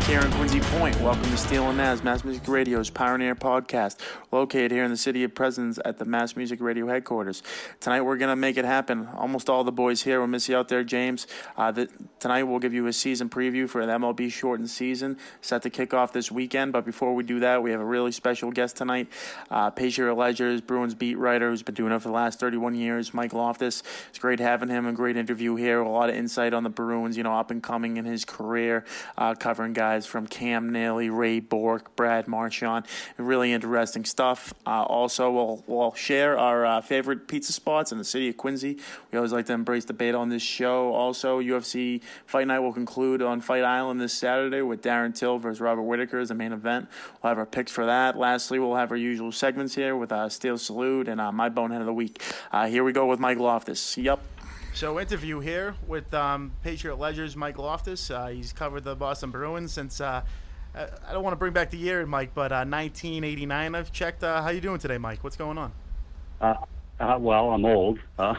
back here in Quincy Point. Welcome to Steel and Naz, Mass Music Radio's Pioneer Podcast, located here in the city of Presidents at the Mass Music Radio headquarters. Tonight we're going to make it happen. Almost all the boys here. We'll miss you out there, James. Tonight we'll give you a season preview for the MLB shortened season set to kick off this weekend. But before we do that, we have a really special guest tonight, Patriot Ledger's Bruins beat writer who's been doing it for the last 31 years, Mike Loftus. It's great having him, a great interview here, a lot of insight on the Bruins, up and coming in his career, covering guys from Cam Neely, Ray Bourque, Brad Marchand. Really interesting stuff. Also, we'll share our favorite pizza spots in the city of Quincy. We always like to embrace debate on this show. Also, UFC Fight Night will conclude on Fight Island this Saturday with Darren Till versus Robert Whittaker as the main event. We'll have our picks for that. Lastly, we'll have our usual segments here with Steel Salute and My Bonehead of the Week. Here we go with Mike Loftus. Yep. So interview here with Patriot Ledger's Mike Loftus. He's covered the Boston Bruins since, I don't want to bring back the year, Mike, but 1989 I've checked. How you doing today, Mike? What's going on? Well, I'm old.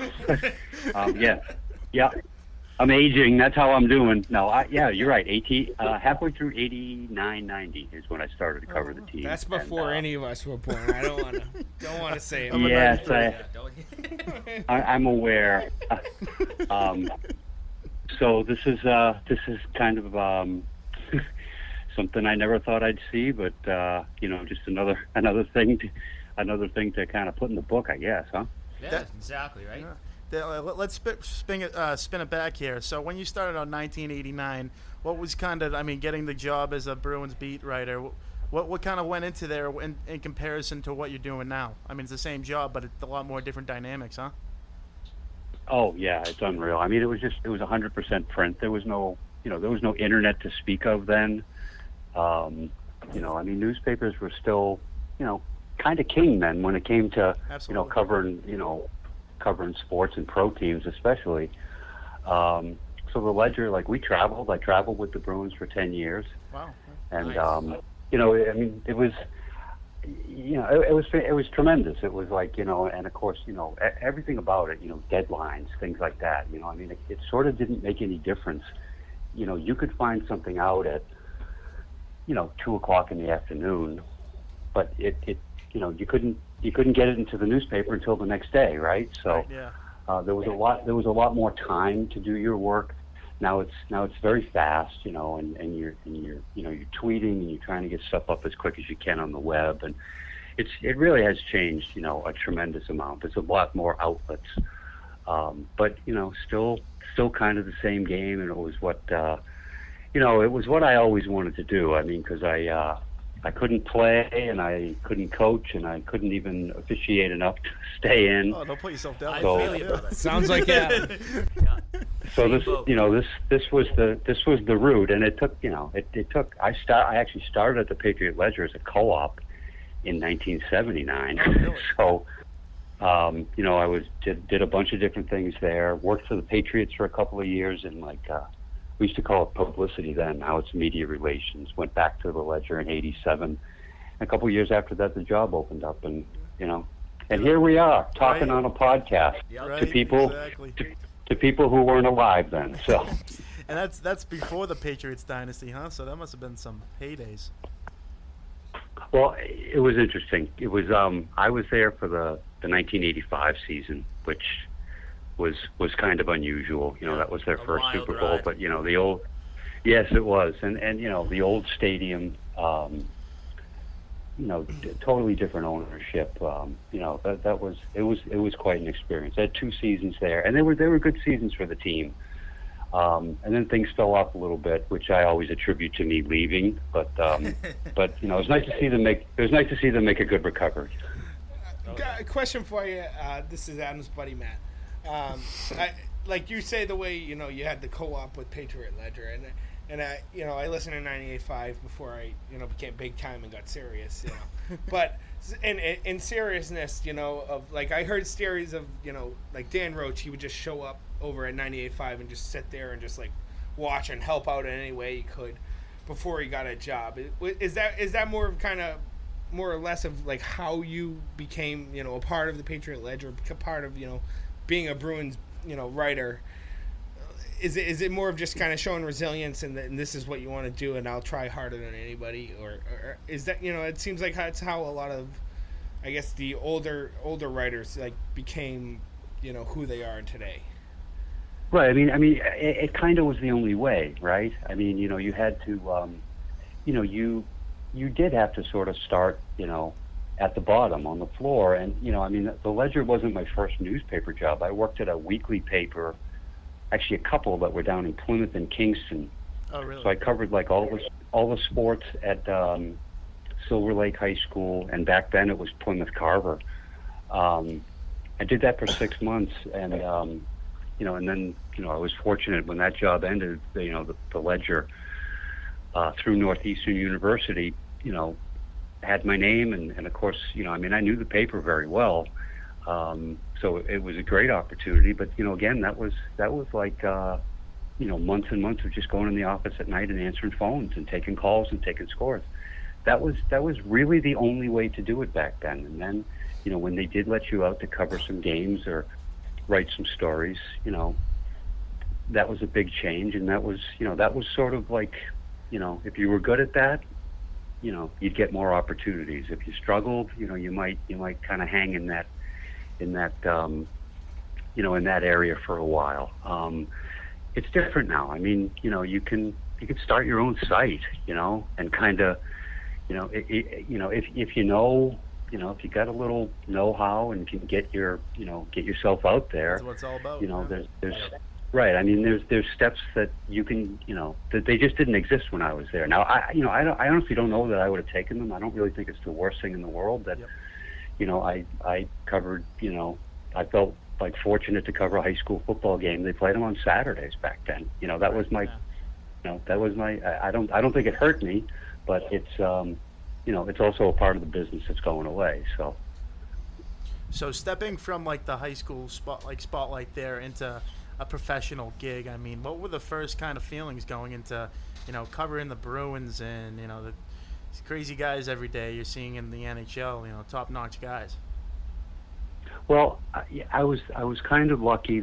Yeah. I'm aging. That's how I'm doing. No, you're right. Halfway through 89, 90 is when I started to cover the team. That's before any of us were born. I don't want to say it. Yes, I'm aware. So this is kind of something I never thought I'd see, but just another thing to kind of put in the book, I guess, huh? Yeah, exactly, right? Yeah. Let's spin it back here. So when you started on 1989, what was getting the job as a Bruins beat writer? What kind of went into there in comparison to what you're doing now? I mean, it's the same job, but it's a lot more different dynamics, huh? Oh yeah, it's unreal. I mean, it was 100% print. There was no internet to speak of then. Newspapers were still, kind of king then when it came to, Absolutely. covering sports and pro teams especially. So the Ledger, I traveled with the Bruins for 10 years. Wow. And, nice. it was tremendous. It was and of course, everything about it, deadlines, things like that, it sort of didn't make any difference. You could find something out at, 2:00 in the afternoon, but you couldn't get it into the newspaper until the next day, right? So yeah. There was a lot more time to do your work. Now it's very fast, and you're tweeting and you're trying to get stuff up as quick as you can on the web, and it really has changed, a tremendous amount. There's a lot more outlets, but still kind of the same game, and it was what I always wanted to do. I mean, because I couldn't play, and I couldn't coach, and I couldn't even officiate enough to stay in. Oh, don't put yourself down. I feel you, brother. Sounds like that. Yeah. So this was the route, and it took. I actually started at the Patriot Ledger as a co-op in 1979. Really? So, I did a bunch of different things there. Worked for the Patriots for a couple of years, and we used to call it publicity then. Now it's media relations. Went back to the Ledger in '87. A couple of years after that, the job opened up, and here we are talking on a podcast to people exactly. to people who weren't alive then. So, and that's before the Patriots dynasty, huh? So that must have been some heydays. well, it was interesting. It was I was there for the 1985 season, which was kind of unusual. That was their first Super Bowl, ride. but the old, yes, it was, and the old stadium, totally different ownership. It was quite an experience. I had 2 seasons there, and they were good seasons for the team. And then things fell off a little bit, which I always attribute to me leaving. But it was nice to see them make a good recovery. Got a question for you. This is Adam's buddy Matt. Like you say, the way you had the co-op with Patriot Ledger, and I listened to 98.5 before I became big time and got serious. But in seriousness, of I heard stories of like Dan Roach, he would just show up over at 98.5 and just sit there and just watch and help out in any way he could before he got a job. Is that more of more or less of how you became a part of the Patriot Ledger, part of being a Bruins writer? is it more of just kind of showing resilience and this is what you want to do and I'll try harder than anybody, or is that, it seems like that's how a lot of, I guess, the older writers like became, who they are today. Right. I mean, it kind of was the only way, right? I mean, you had to, you did have to sort of start, at the bottom on the floor. And, the Ledger wasn't my first newspaper job. I worked at a weekly paper, actually a couple that were down in Plymouth and Kingston. Oh, really? So I covered like all the sports at Silver Lake High School, and back then it was Plymouth Carver. I did that for 6 months, and and then I was fortunate when that job ended. The Ledger through Northeastern University, had my name, and of course, I knew the paper very well, so it was a great opportunity. But again, that was like months and months of just going in the office at night and answering phones and taking calls and taking scores. That was really the only way to do it back then. And then, when they did let you out to cover some games or write some stories, that was a big change. And that was sort of like, if you were good at that, you'd get more opportunities. If you struggled, you might kind of hang in that in that area for a while. It's different now. I mean, you can start your own site, and kind of, if if you got a little know-how and can get yourself out there. That's what it's all about. There's right. I mean, there's steps that you can, that they just didn't exist when I was there. Now, I honestly don't know that I would have taken them. I don't really think it's the worst thing in the world that, I covered. I felt like fortunate to cover a high school football game. They played them on Saturdays back then. That was my, I don't think it hurt me, but it's, it's also a part of the business that's going away. So stepping from like the high school spotlight there into a professional gig, I mean, what were the first kind of feelings going into, covering the Bruins and, these crazy guys every day you're seeing in the NHL, top-notch guys? Well, I was kind of lucky.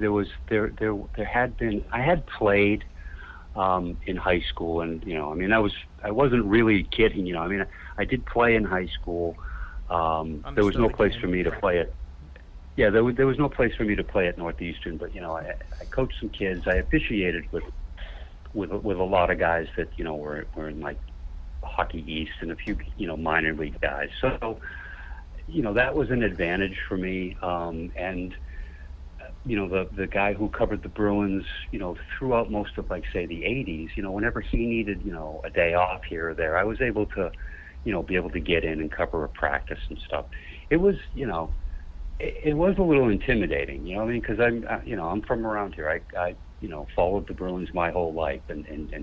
I had played in high school, and I wasn't really kidding. I did play in high school. There was no place for me to play it. Yeah, there was no place for me to play at Northeastern, but I coached some kids. I officiated with a lot of guys that were in like Hockey East and a few minor league guys. So that was an advantage for me. And the guy who covered the Bruins, throughout most of the 80s, whenever he needed a day off here or there, I was able to be able to get in and cover a practice and stuff. It was it was a little intimidating, because I'm from around here. I followed the Bruins my whole life, and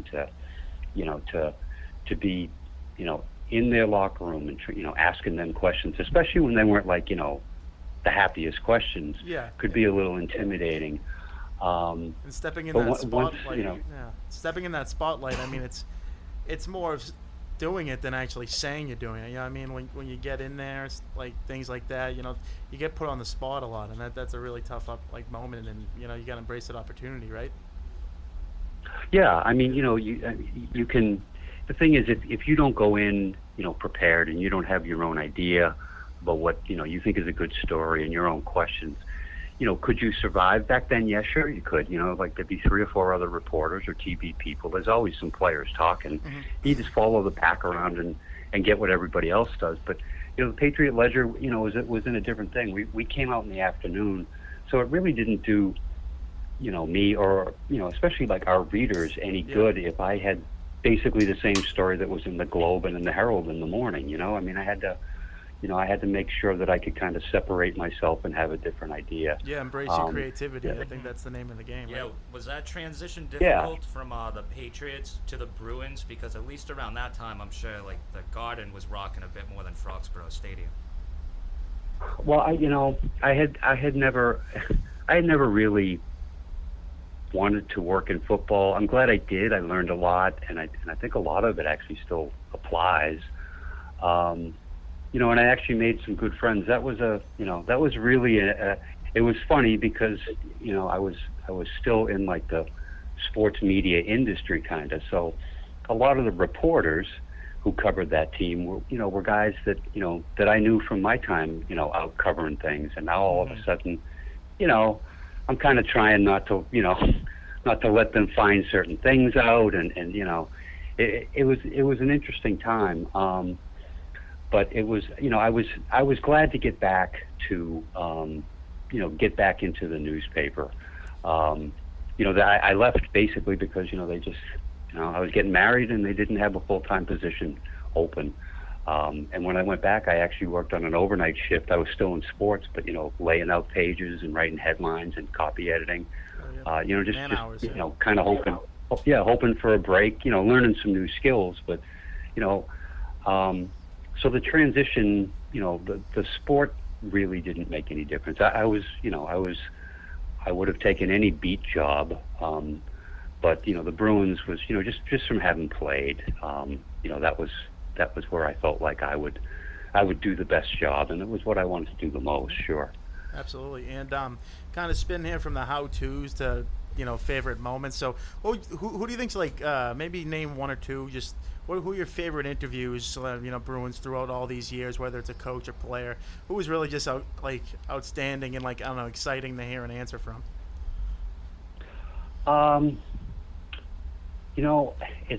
to be in their locker room and asking them questions, especially when they weren't the happiest questions, could be a little intimidating. And stepping in that spotlight, stepping in that spotlight. I mean, it's more of doing it than actually saying you're doing it. I mean, when you get in there, things like that, you get put on the spot a lot, and that's a really tough moment, and you got to embrace that opportunity, right? Yeah, I mean, you can. The thing is, if you don't go in, prepared, and you don't have your own idea about what you think is a good story and your own questions, could you survive back then? Yeah, sure you could. There'd be 3 or 4 other reporters or TV people. There's always some players talking. Mm-hmm. You just follow the pack around and get what everybody else does. But the Patriot Ledger, was in a different thing. We came out in the afternoon, so it really didn't do, me or especially our readers any good if I had basically the same story that was in the Globe and in the Herald in the morning. I mean, I had to make sure that I could kind of separate myself and have a different idea. Yeah, embrace your creativity. I think that's the name of the game. Yeah, right? Was that transition difficult from the Patriots to the Bruins? Because at least around that time, I'm sure the Garden was rocking a bit more than Foxborough Stadium. Well, I had never really wanted to work in football. I'm glad I did. I learned a lot, and I think a lot of it actually still applies. And I actually made some good friends. That was really it was funny because I was still in the sports media industry kind of. So a lot of the reporters who covered that team were guys that, that I knew from my time, out covering things. And now all of a sudden, I'm kind of trying not to let them find certain things out. And it was an interesting time. But it was, I was glad to get back to, get back into the newspaper. That I left basically because, they just, I was getting married and they didn't have a full-time position open. And when I went back, I actually worked on an overnight shift. I was still in sports, but, laying out pages and writing headlines and copy editing, kind of hoping for a break, learning some new skills. But, so the transition, the sport really didn't make any difference. I would have taken any beat job. But the Bruins was just from having played, that was where I felt like I would do the best job, and it was what I wanted to do the most. Sure. Absolutely. And kind of spin here from the how-tos to favorite moments. So who do you think's like maybe name one or two? Just who are your favorite interviews? Bruins throughout all these years, whether it's a coach or player, who was really just outstanding and exciting to hear an answer from. It's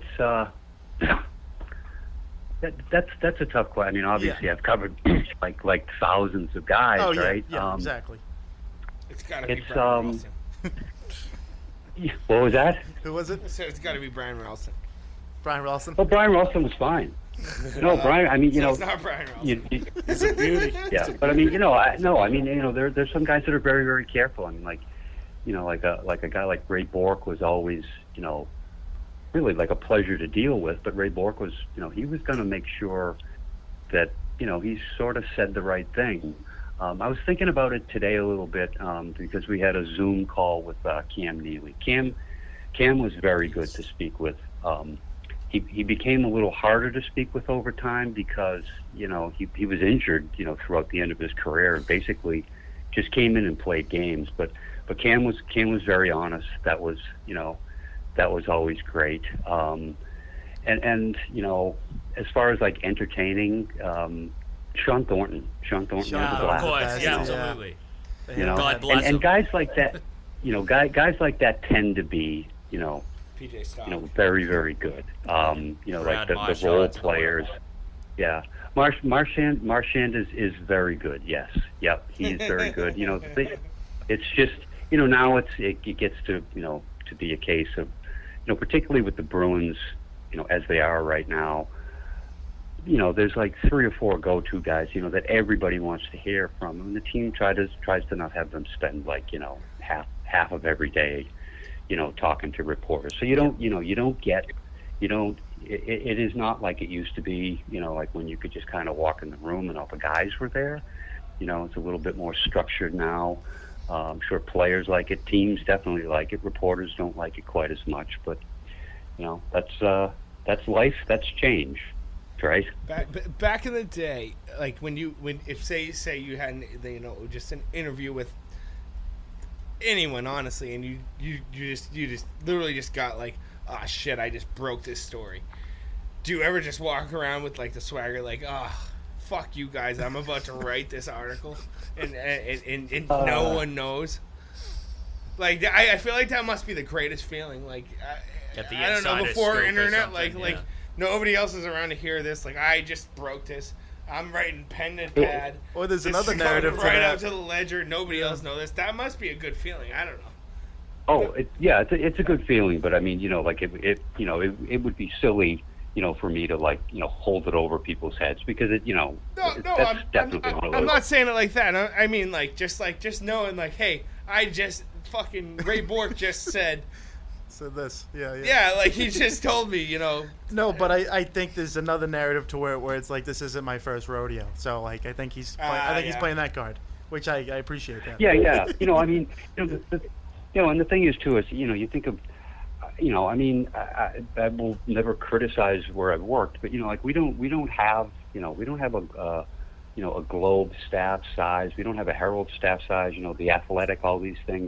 that's a tough question. I mean, obviously, I've covered like thousands of guys, right? Yeah, exactly. It's got to be Brian Ralston. What was that? Who was it? So it's got to be Brian Ralston. Brian Ralston. Well, Brian Ralston was fine. No, Brian. I mean, it's not Brian Ralston. He's a beauty. Yeah, but I mean, there's some guys that are very, very careful. I mean, like a guy like Ray Bourque was always, really like a pleasure to deal with. But Ray Bourque was, he was going to make sure that, he sort of said the right thing. I was thinking about it today a little bit because we had a Zoom call with Cam Neely. Cam was very good to speak with. He became a little harder to speak with over time because, he was injured, throughout the end of his career and basically just came in and played games. But Cam was very honest. That was always great. And as far as like entertaining, Sean Thornton was a blast. Of course, yeah, absolutely. God bless him. And guys like that, guys like that tend to be, PJ Stock. Very, very good. Like the role players. Yeah. Marchand is very good. Yes. Yep. He is very good. It's just, now it gets to, to be a case of, particularly with the Bruins, as they are right now, there's like 3 or 4 go-to guys, that everybody wants to hear from, and the team tries to not have them spend like, half of every day, talking to reporters. So it is not like it used to be, like when you could just kind of walk in the room and all the guys were there. It's a little bit more structured now. I'm sure players like it, teams definitely like it, reporters don't like it quite as much, but that's life, that's change, right? Back in the day, like if say you had just an interview with anyone, honestly, and you just literally just got like, oh shit, I just broke this story. Do you ever just walk around with like the swagger, like, oh, fuck you guys, I'm about to write this article, and no one knows? Like, I feel like that must be the greatest feeling. Like, I don't know, before internet, like nobody else is around to hear this. Like, I just broke this. I'm writing pen and pad. Or there's another narrative to right that. out to the ledger. Nobody else knows this. That must be a good feeling. I don't know. Oh, it's a good feeling, but I mean, like it would be silly, for me to like, hold it over people's heads because that's definitely one of those. I'm not saying it like that. I mean, just knowing, like, hey, I just fucking Ray Bourque just said. So this, yeah. Yeah, like he just told me, No, but I think there's another narrative to where it's like this isn't my first rodeo. So like I think he's playing that card, which I appreciate that. Yeah. I mean, and the thing is too is you think of, I mean, I will never criticize where I've worked, but like we don't have a Globe staff size, we don't have a Herald staff size, the Athletic, all these things.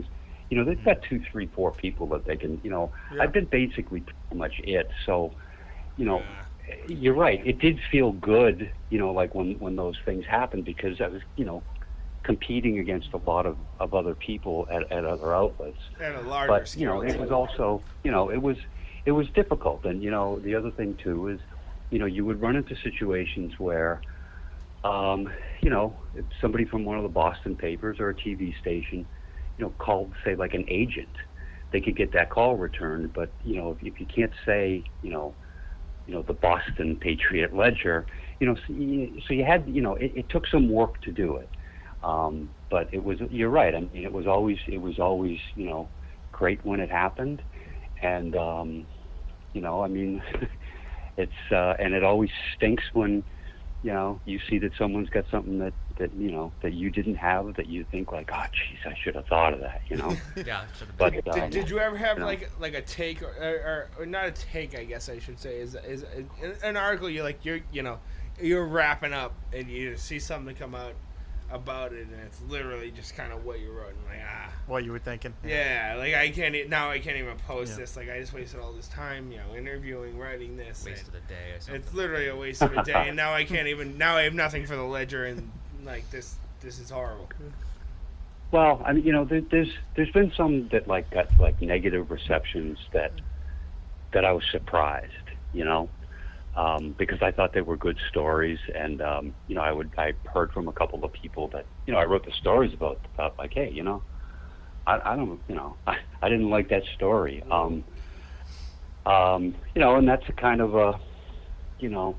You know, they've got 2, 3, 4 people that they can. You know, Yeah. I've been basically pretty much it. So, you know, you're right. It did feel good. You know, like when those things happened, because I was, you know, competing against a lot of other people at other outlets. At a larger But scale. you know, it was also, you know, it was difficult. And you know, the other thing too is, you know, you would run into situations where, you know, if somebody from one of the Boston papers or a TV station, you know, called, say, like an agent, they could get that call returned. But you know, if you can't say, you know, the Boston Patriot Ledger, you know, so you had, you know, it took some work to do it. But it was, you're right. I mean, it was always, you know, great when it happened. And, you know, I mean, it's, and it always stinks when, you know, you see that someone's got something that, you know, that you didn't have, that you think like, oh, geez, I should have thought of that, you know? Yeah. But, Did you ever have you know, like a take or not a take, I guess I should say, is an article you're wrapping up and you see something come out about it and it's literally just kind of what you wrote and like What you were thinking. yeah, like I can't even post this, like I just wasted all this time, you know, interviewing, writing this, Wasted a day or something. it's literally a waste of a day, and now I have nothing for the Ledger, and like this is horrible. well, I mean, you know, there's been some that like got like negative receptions that I was surprised, you know, because I thought they were good stories, and you know, I heard from a couple of people that, you know, I wrote the stories about like, hey, you know, I don't, you know, I didn't like that story, you know, and that's a kind of a, you know,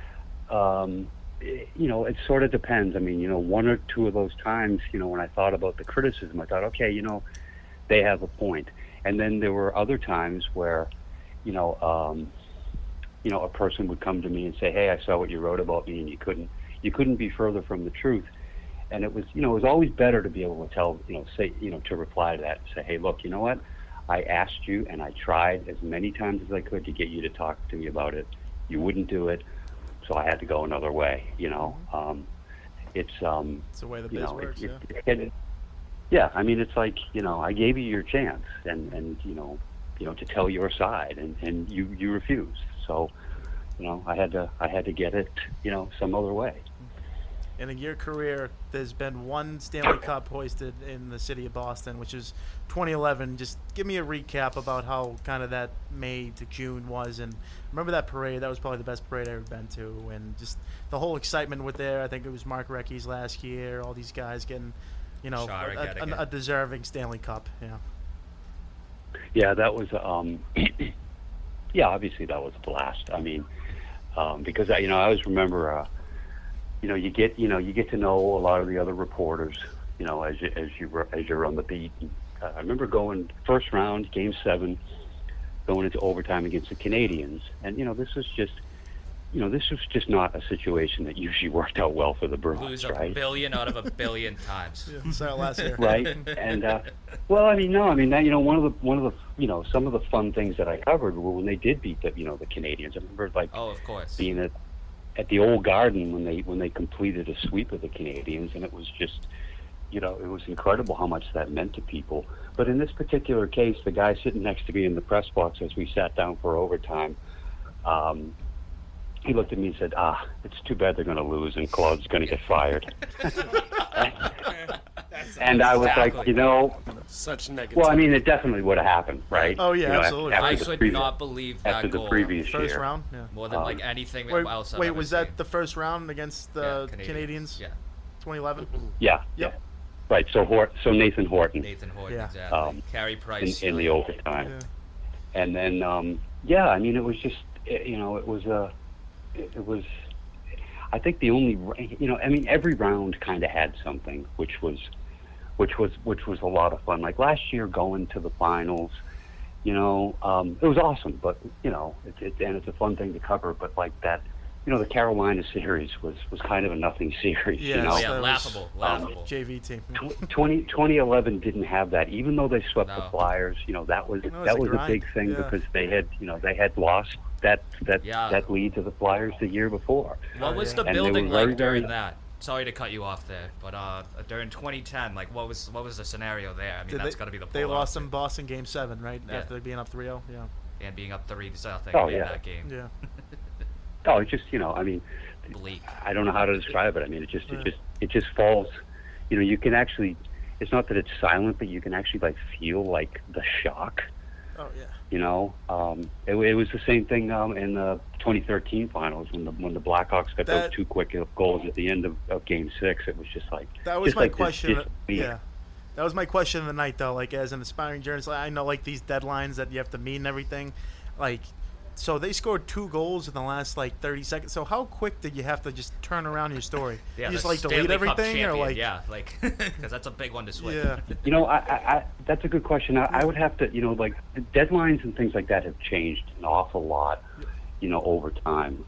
it sort of depends. I mean, you know, one or two of those times, you know, when I thought about the criticism, I thought, okay, you know, they have a point. And then there were other times where, you know, a person would come to me and say, hey, I saw what you wrote about me, and you couldn't be further from the truth. And it was, you know, it was always better to be able to tell, you know, say, you know, to reply to that and say, hey, look, you know what? I asked you and I tried as many times as I could to get you to talk to me about it. You wouldn't do it. So I had to go another way, you know. It's the way the biz works, yeah, I mean, it's like, you know, I gave you your chance and you know, to tell your side, and you refused. So, you know, I had to get it, you know, some other way. And in your career, there's been one Stanley Cup hoisted in the city of Boston, which is 2011. Just give me a recap about how kind of that May to June was. And remember that parade? That was probably the best parade I've ever been to. And just the whole excitement with there. I think it was Mark Recchi's last year. All these guys getting, you know, a deserving Stanley Cup. Yeah. Yeah, that was, yeah, obviously that was a blast. I mean, because, you know, I always remember, you know, you get to know a lot of the other reporters, you know, as you're on the beat. I remember going first round, Game 7, going into overtime against the Canadians, and you know, this was just not a situation that usually worked out well for the Bruins. Lose right? a billion out of a billion times. Yeah, so last year. Right, and well, I mean, you know, one of the you know, some of the fun things that I covered were when they did beat the Canadians. I remember like, oh, of course, being at the Old Garden when they completed a sweep of the Canadians, and it was just, you know, it was incredible how much that meant to people. But in this particular case, the guy sitting next to me in the press box as we sat down for overtime, he looked at me and said, it's too bad they're going to lose and Claude's going to get fired. And I was like, you know, such negative. Well, I mean, it definitely would have happened, right? Oh, yeah, you know, absolutely. I could not believe that after goal. the previous First year. round? Yeah. More than like anything else. Wait, was that the first round against the Canadians? Yeah. 2011? 2011? Yeah. Yep. Yeah. Right, so Nathan Horton. Yeah. Exactly. Carey Price. In the overtime. Yeah. And then, yeah, I mean, it was just, you know, it was, I think the only, you know, I mean, every round kind of had something, which was a lot of fun. Like last year going to the finals, you know, it was awesome, but, you know, it's a fun thing to cover, but like that, you know, the Carolina series was kind of a nothing series, Yeah, you know. Yeah, laughable. JV team. 2011 didn't have that, even though they swept the Flyers. You know, that was a big thing because they had lost that lead to the Flyers the year before. What was the building like during that? sorry to cut you off there, but during 2010, like what was the scenario there? I mean, that's got to be the they lost in Boston Game 7, right? Yeah. After being up 3-0, yeah. And being up 3-0 in that game. Yeah. Oh, it's just, I mean, bleak. I don't know how to describe it. I mean, it just falls. You can actually. It's not that it's silent, but you can actually like feel like the shock. Oh yeah. It was the same thing in the 2013 finals when the Blackhawks got those 2 quick goals at the end of Game 6. It was just like that was just my like question. Yeah, that was my question of the night, though. Like as an aspiring journalist, I know like these deadlines that you have to meet and everything. Like, so they scored 2 goals in the last like 30 seconds. So how quick did you have to just turn around your story? Yeah, you just like delete everything, or like because that's a big one to switch. Yeah. I that's a good question. I would have to, like the deadlines and things like that have changed an awful lot, over time.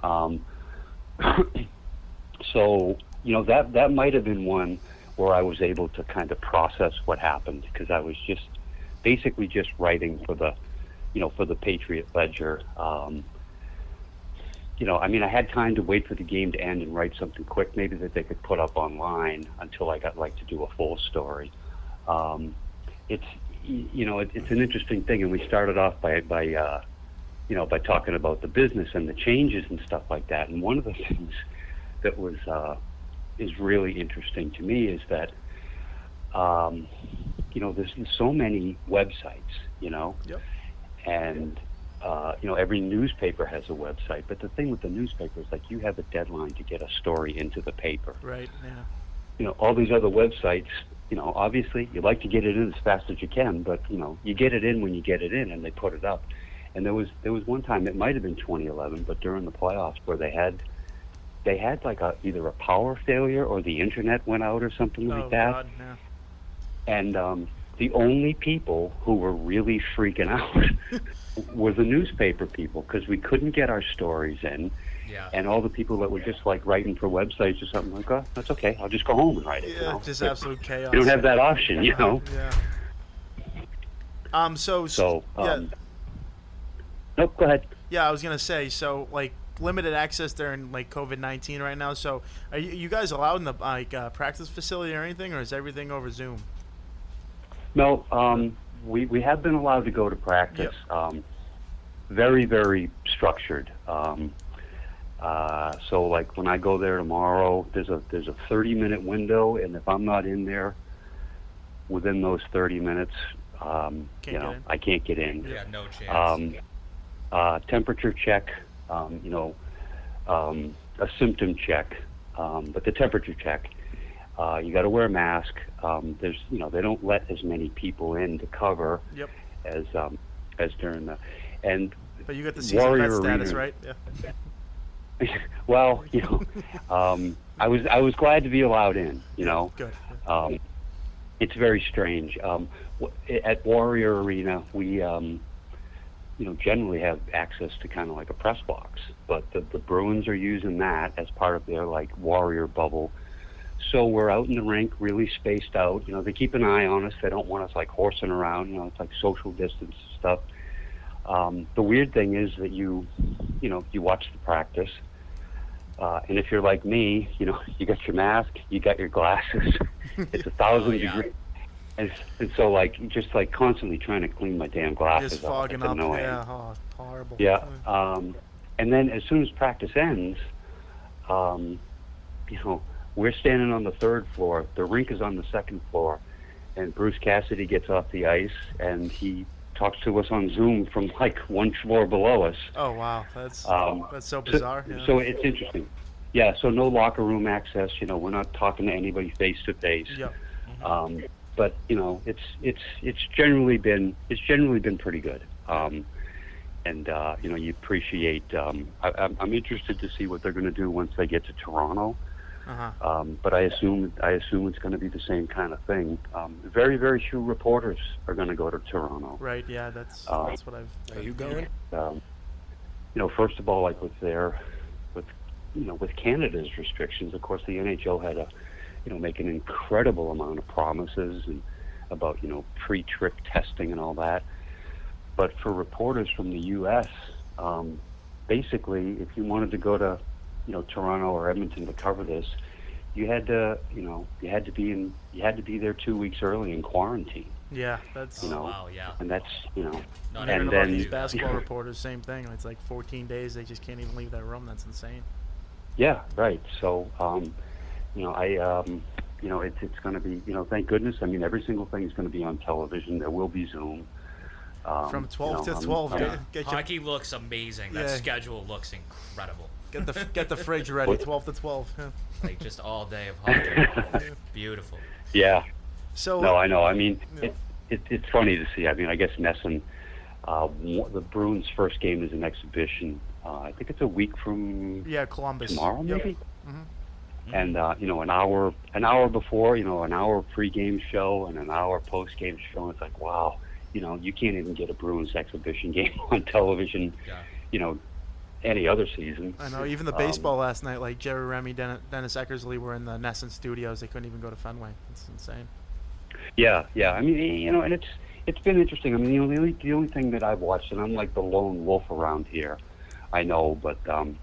So that might have been one where I was able to kind of process what happened, because I was basically just writing for the Patriot Ledger. I mean, I had time to wait for the game to end and write something quick, maybe that they could put up online until I got to do a full story. It's an interesting thing, and we started off by talking about the business and the changes and stuff like that. And one of the things that was is really interesting to me is that there's so many websites, Yep. and every newspaper has a website, but the thing with the newspaper is like you have a deadline to get a story into the paper. Right. Yeah. All these other websites, obviously you like to get it in as fast as you can, but you get it in when you get it in, and they put it up. And there was one time, it might have been 2011, but during the playoffs, where they had like either a power failure or the internet went out or something like that. God, yeah. And the only people who were really freaking out were the newspaper people, because we couldn't get our stories in. Yeah. And all the people that were just like writing for websites or something, like, oh, that's okay, I'll just go home and write it. Yeah, just absolute chaos. You don't have that option, Yeah. Nope, go ahead. Yeah, I was gonna say, so like limited access during like COVID-19 right now. So are you guys allowed in the practice facility or anything, or is everything over Zoom? No, we have been allowed to go to practice. Yep. Very, very structured. So like when I go there tomorrow, there's a 30-minute window, and if I'm not in there within those 30 minutes, I can't get in. Yeah, no chance. Temperature check, a symptom check, but the temperature check, you got to wear a mask. They don't let as many people in to cover. Yep. as during the, and but you got the season vet status, right? Yeah. Well, I was glad to be allowed in. Good. It's very strange. At Warrior Arena, we generally have access to kind of like a press box, but the Bruins are using that as part of their like Warrior bubble. So we're out in the rink, really spaced out. They keep an eye on us. They don't want us like horsing around. It's like social distance stuff. The weird thing is that you watch the practice, and if you're like me, you got your mask, you got your glasses. It's 1,000 degrees. And so, just constantly trying to clean my damn glasses. Just fogging up. Annoying. Yeah, horrible. Yeah. And then as soon as practice ends, we're standing on the 3rd floor. The rink is on the 2nd floor, and Bruce Cassidy gets off the ice, and he talks to us on Zoom from one floor below us. Oh wow, that's so bizarre. So it's interesting. Yeah. So no locker room access. We're not talking to anybody face to face. Yep. But it's generally been pretty good. And you appreciate. I'm interested to see what they're going to do once they get to Toronto. Uh-huh. But I assume it's going to be the same kind of thing. Very, very few reporters are going to go to Toronto. Right. Yeah. That's what I've. Are you going? First of all, with Canada's restrictions, of course, the NHL had make an incredible amount of promises and about pre-trip testing and all that. But for reporters from the U.S., basically, if you wanted to go to Toronto or Edmonton to cover this, you had to be there 2 weeks early in quarantine. Yeah, that's wow, yeah. And that's Not and everybody then can these do that. basketball reporters, same thing. It's like 14 days; they just can't even leave their room. That's insane. Yeah, right. So, it's going to be, thank goodness. I mean, every single thing is going to be on television. There will be Zoom. From 12 to 12. Get your, Hockey looks amazing. That Yeah. schedule looks incredible. get the fridge ready. 12 to 12. Yeah. Like just all day of hockey. Beautiful. Yeah. So No, I know. I mean, Yeah. it's funny to see. I mean, I guess Nesson, the Bruins' first game is an exhibition. I think it's a week from yeah, Columbus tomorrow, Yep. maybe. Mhm. And an hour before, an hour pre-game show and an hour post-game show. It's like, wow, you can't even get a Bruins exhibition game on television. Yeah. Any other season. I know. Even the baseball last night, like Jerry Remy, Dennis Eckersley were in the Nesson studios. They couldn't even go to Fenway. It's insane. Yeah. I mean, and it's been interesting. I mean, the only thing that I've watched, and I'm like the lone wolf around here, I know, but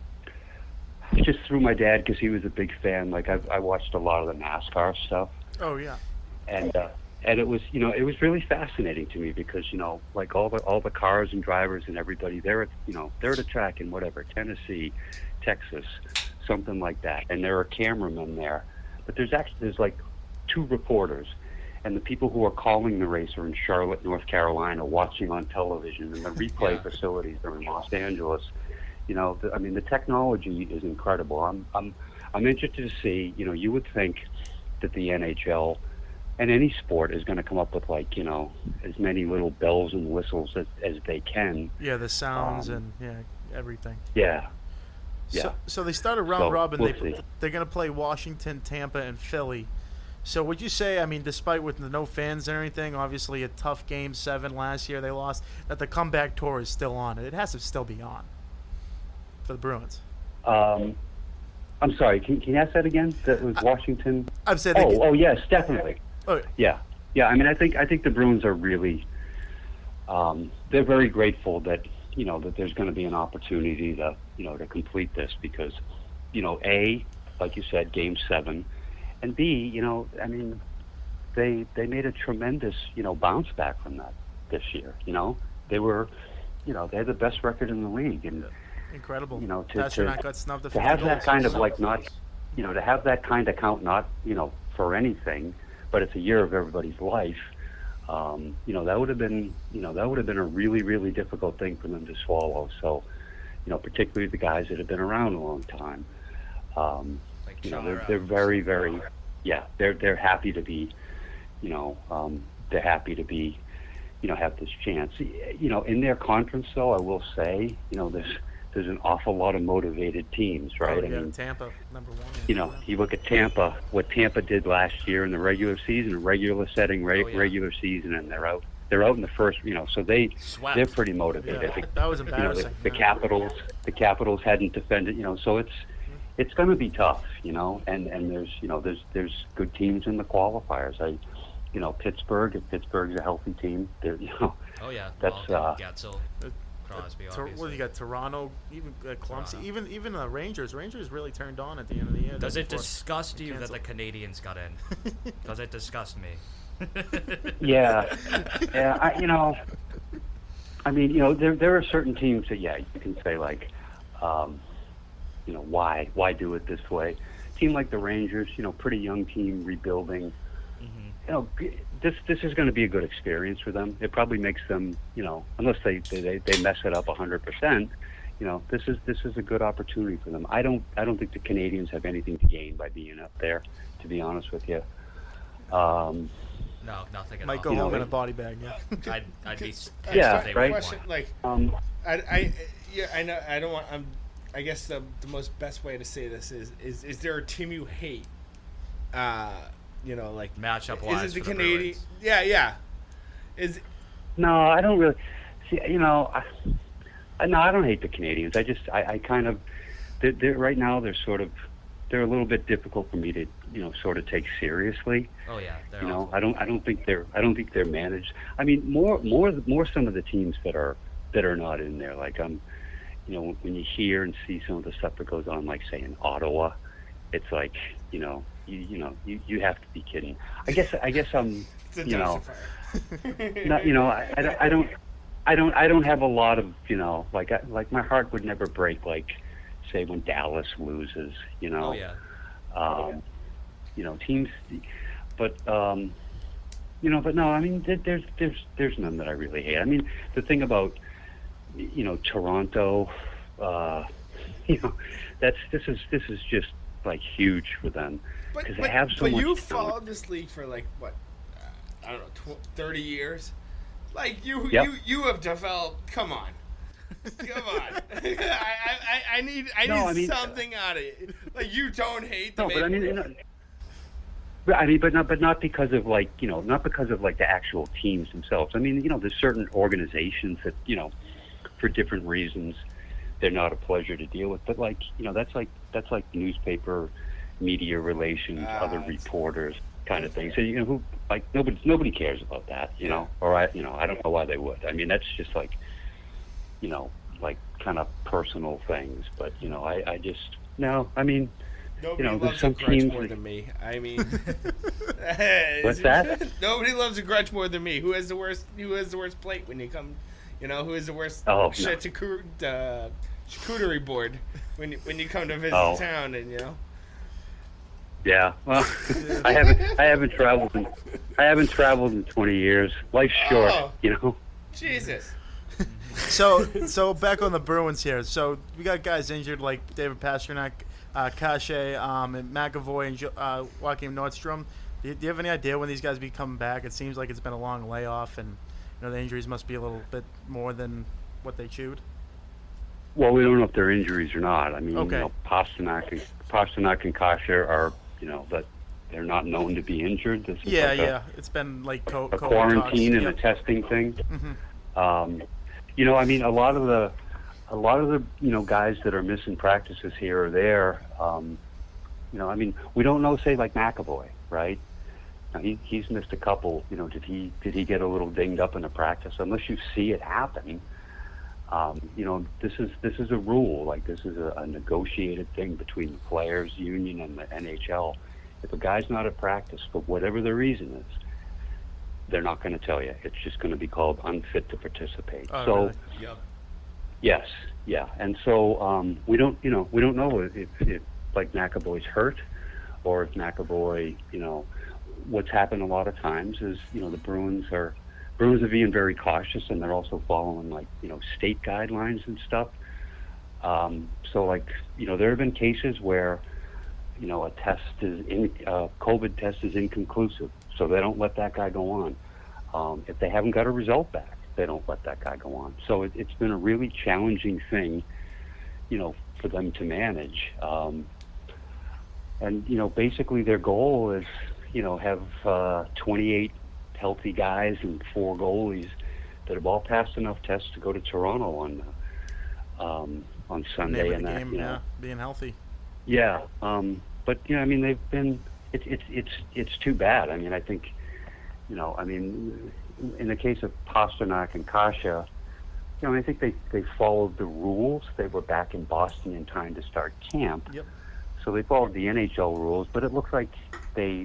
it's just through my dad because he was a big fan. Like I watched a lot of the NASCAR stuff, Oh yeah. and it was really fascinating to me because like all the cars and drivers and everybody they're at a track in whatever Tennessee, Texas, something like that, and there are cameramen there, but there's like 2 reporters. And the people who are calling the race are in Charlotte, North Carolina, watching on television, and the replay facilities are in Los Angeles. The technology is incredible. I'm interested to see. You would think that the NHL and any sport is going to come up with as many little bells and whistles as they can. Yeah, the sounds and everything. Yeah. So they started round So, robin. we'll see. They're going to play Washington, Tampa, and Philly. So would you say, I mean, despite with no fans and everything, obviously a tough Game 7 last year they lost, that the comeback tour is still on? It has to still be on for the Bruins. I'm sorry. Can you ask that again? That was Washington. I'm saying. Oh yes, definitely. Oh, Yeah. I mean, I think the Bruins are really. They're very grateful that that there's going to be an opportunity to to complete this because, A, like you said, Game 7. And B, I mean, they made a tremendous, bounce back from that this year. They were, they had the best record in the league, and incredible. To got snubbed to have that kind of not, to have that kind of count not, for anything, but it's a year of everybody's life. That would have been, a really, really difficult thing for them to swallow. So, particularly the guys that have been around a long time. They're very, very, they're happy to be, they're happy to be, have this chance. In their conference, though, I will say, there's an awful lot of motivated teams, right? Oh, I mean, Tampa, number 1. You look at Tampa, what Tampa did last year in the regular season, regular setting, regular season, and they're out in the first, so they're pretty motivated. Yeah, that was embarrassing. The Capitals hadn't defended, so it's going to be tough, and there's good teams in the qualifiers. Pittsburgh, if Pittsburgh's a healthy team, Oh yeah. That's Getzel, Crosby, obviously. Well, you got Toronto, even Clemson, even the Rangers. Rangers really turned on at the end of the year. Does it disgust you that the Canadians got in? Does it disgust me? Yeah. I mean, there are certain teams that, you can say like, why do it this way? Team like the Rangers, pretty young team rebuilding. This is going to be a good experience for them. It probably makes them, unless they mess it up 100%, this is a good opportunity for them. I don't think the Canadians have anything to gain by being up there, to be honest with you. No, nothing at Might all. go home in a body bag. Yeah. I'd be. Right. Question, like, I know I don't want. I guess the most best way to say this is there a team you hate? Like matchup wise. Is it the Canadian? Yeah. No, I don't really. See, no, I don't hate the Canadians. I kind of. They're right now. They're a little bit difficult for me to sort of take seriously. Oh yeah. I don't think they're managed. I mean, more some of the teams that are not in there. Like when you hear and see some of the stuff that goes on, like say in Ottawa, it's like you have to be kidding. I guess I'm, It's a you know, justifier. not, you know, I don't have a lot of, you know, like my heart would never break, like, say when Dallas loses, you know. Oh yeah. You know, teams, but you know, but no, I mean, there's none that I really hate. I mean, the thing about, you know, Toronto, you know, this is just like huge for them because they have so much. But you followed this league for like what? I don't know, 30 years. Like you have developed. Come on. Come on. I need something out of it. Like you don't hate the. No, but I mean. But not because of like, you know, not because of like the actual teams themselves. I mean, you know, there's certain organizations that, you know, for different reasons, they're not a pleasure to deal with. But like, you know, that's like newspaper, media relations, other reporters kind of thing. So you know, who like nobody cares about that, you know, or I don't know why they would. I mean, that's just like, you know, like kind of personal things. But you know, I just no. I mean. Nobody you know, loves some a grudge teams more than me. I mean, what's that? Nobody loves a grudge more than me. Who has the worst plate when you come? You know, who has the worst charcuterie board when you come to visit town? And you know. Yeah, well, I haven't traveled in 20 years. Life's short, you know. Jesus. So back on the Bruins here. So we got guys injured like David Pastrnak, Kase, and McAvoy, and Joachim Nordstrom. Do you have any idea when these guys be coming back? It seems like it's been a long layoff, and you know the injuries must be a little bit more than what they chewed. Well, we don't know if they're injuries or not. I mean, you know, Pastrnak and Kase are, you know, that they're not known to be injured. This is it's been like a quarantine and a testing thing. Mm-hmm. You know, I mean, a lot of the you know guys that are missing practices here or there. You know, I mean, we don't know, say like McAvoy, right? Now, he's missed a couple. You know, did he get a little dinged up in a practice? Unless you see it happen. You know, this is a rule. Like this is a negotiated thing between the players' union and the NHL. If a guy's not at practice for whatever the reason is, they're not going to tell you. It's just going to be called unfit to participate. Oh, so, really? Yep. yes, yeah, and so we don't know if like McAvoy's hurt, or if McAvoy, you know, what's happened a lot of times is, you know, the Bruins are being very cautious, and they're also following like, you know, state guidelines and stuff. So like, you know, there have been cases where, you know, a COVID test is inconclusive, so they don't let that guy go on. If they haven't got a result back, they don't let that guy go on. So it's been a really challenging thing, you know, for them to manage. And, you know, basically their goal is, you know, have 28 healthy guys and 4 goalies that have all passed enough tests to go to Toronto on Sunday. And that, game, you know, being healthy. Yeah, but you know, I mean, they've been. It's too bad. I mean, I think, you know, I mean, in the case of Pastrnak and Kase, you know, I think they followed the rules. They were back in Boston in time to start camp. Yep. So they followed the NHL rules, but it looks like they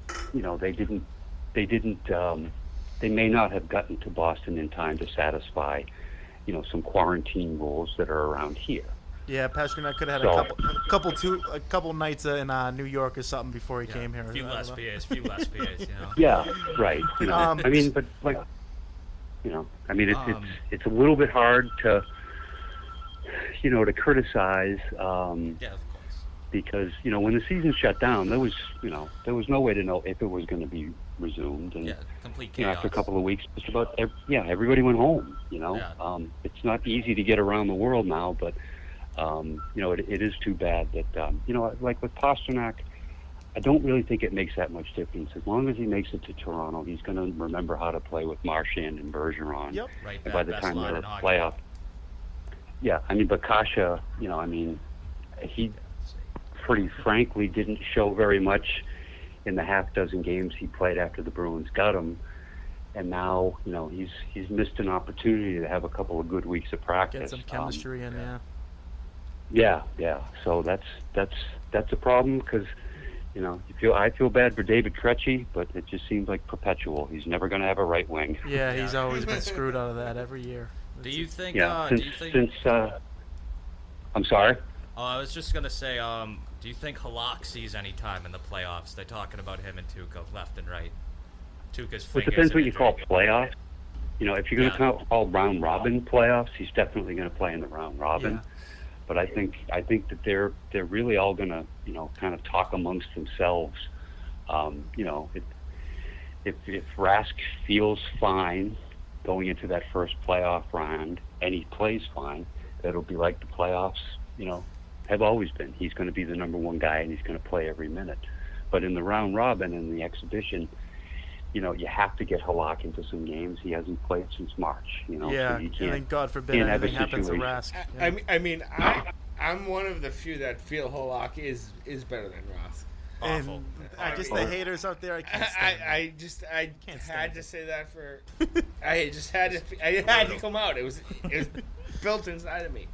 may not have gotten to Boston in time to satisfy, you know, some quarantine rules that are around here. Yeah, Pastrnak could have had a couple nights in New York or something before he came here. A few less beers, you know. Yeah, right. You know, I mean, but like, you know, I mean, it's a little bit hard to, you know, to criticize. Yeah, of course. Because, you know, when the season shut down, there was no way to know if it was going to be resumed. And, complete chaos. You know, after a couple of weeks, just about everybody went home. You know, it's not easy to get around the world now, but you know, it is too bad that you know, like with Pastrnak, I don't really think it makes that much difference. As long as he makes it to Toronto, he's going to remember how to play with Marchand and Bergeron. Yep. Right. And by the time they're a playoff. Yeah, I mean, but Kase, you know, I mean, he pretty frankly didn't show very much in the half dozen games he played after the Bruins got him, and now, you know, he's missed an opportunity to have a couple of good weeks of practice. Get some chemistry in, Yeah. So that's a problem because, I feel bad for David Krejci, but it just seems like perpetual. He's never going to have a right wing. Yeah, he's always been screwed out of that every year. Do you think? I'm sorry. Oh, I was just gonna say, do you think Halak sees any time in the playoffs? They're talking about him and Tuukka left and right. Tuukka's fingers. It depends what you call playoffs. If you're going to call round robin playoffs, he's definitely going to play in the round robin. Yeah. But I think that they're really all going to kind of talk amongst themselves. If Rask feels fine going into that first playoff round and he plays fine, it'll be like the playoffs, have always been. He's going to be the number one guy and he's going to play every minute. But in the round robin and the exhibition, you have to get Halak into some games. He hasn't played since March. Yeah, so you and then God forbid anything happens to Rask. Yeah. I'm one of the few that feel Halak is better than Rask. Awful. And the haters out there, I can't stand. I had to say that I had to come out. It was built inside of me.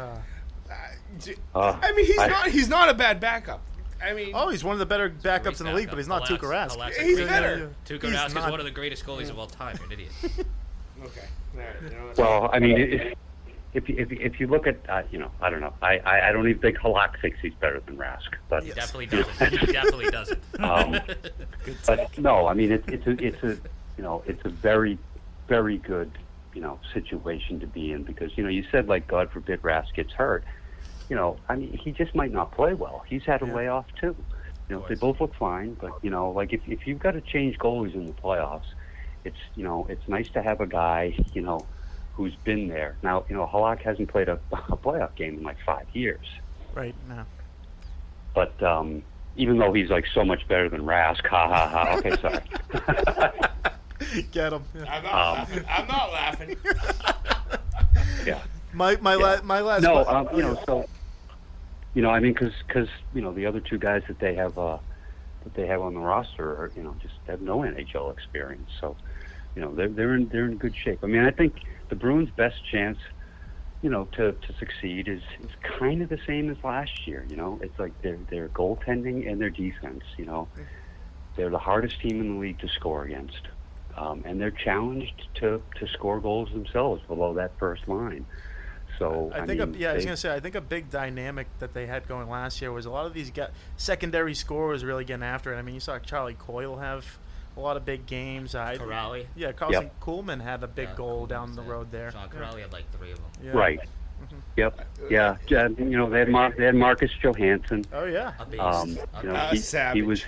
He's not a bad backup. He's one of the better backups in the league, but he's not Tuukka Rask. He's better. Tuukka Rask is one of the greatest goalies of all time. You're an idiot. Okay. Well, if you look at, I don't know. I don't even think Halak thinks he's better than Rask, but he definitely doesn't. He definitely doesn't. But no, it's a very, very good, situation to be in because you said like God forbid Rask gets hurt. He just might not play well. He's had a layoff too. They both look fine, but like if you've got to change goalies in the playoffs, it's nice to have a guy who's been there. Now Halak hasn't played a playoff game in like 5 years. Right now. But even though he's like so much better than Rask, ha ha ha. Okay, sorry. Get him. Yeah. I'm not laughing. Yeah. My last. No, so because the other two guys that they have on the roster are just have no NHL experience, so they're in good shape. I think the Bruins' best chance to succeed is kind of the same as last year. It's like their goaltending and their defense. They're the hardest team in the league to score against, and they're challenged to score goals themselves below that first line. So I was gonna say I think a big dynamic that they had going last year was a lot of these secondary scorers really getting after it. You saw Charlie Coyle have a lot of big games. Corrali. Yeah, Carlson Kuhlman had a big goal down the road there. Sean Corrali had like 3 of them. Yeah. Right. Mm-hmm. Yep. Yeah. They had Marcus Johansson. Oh yeah. He was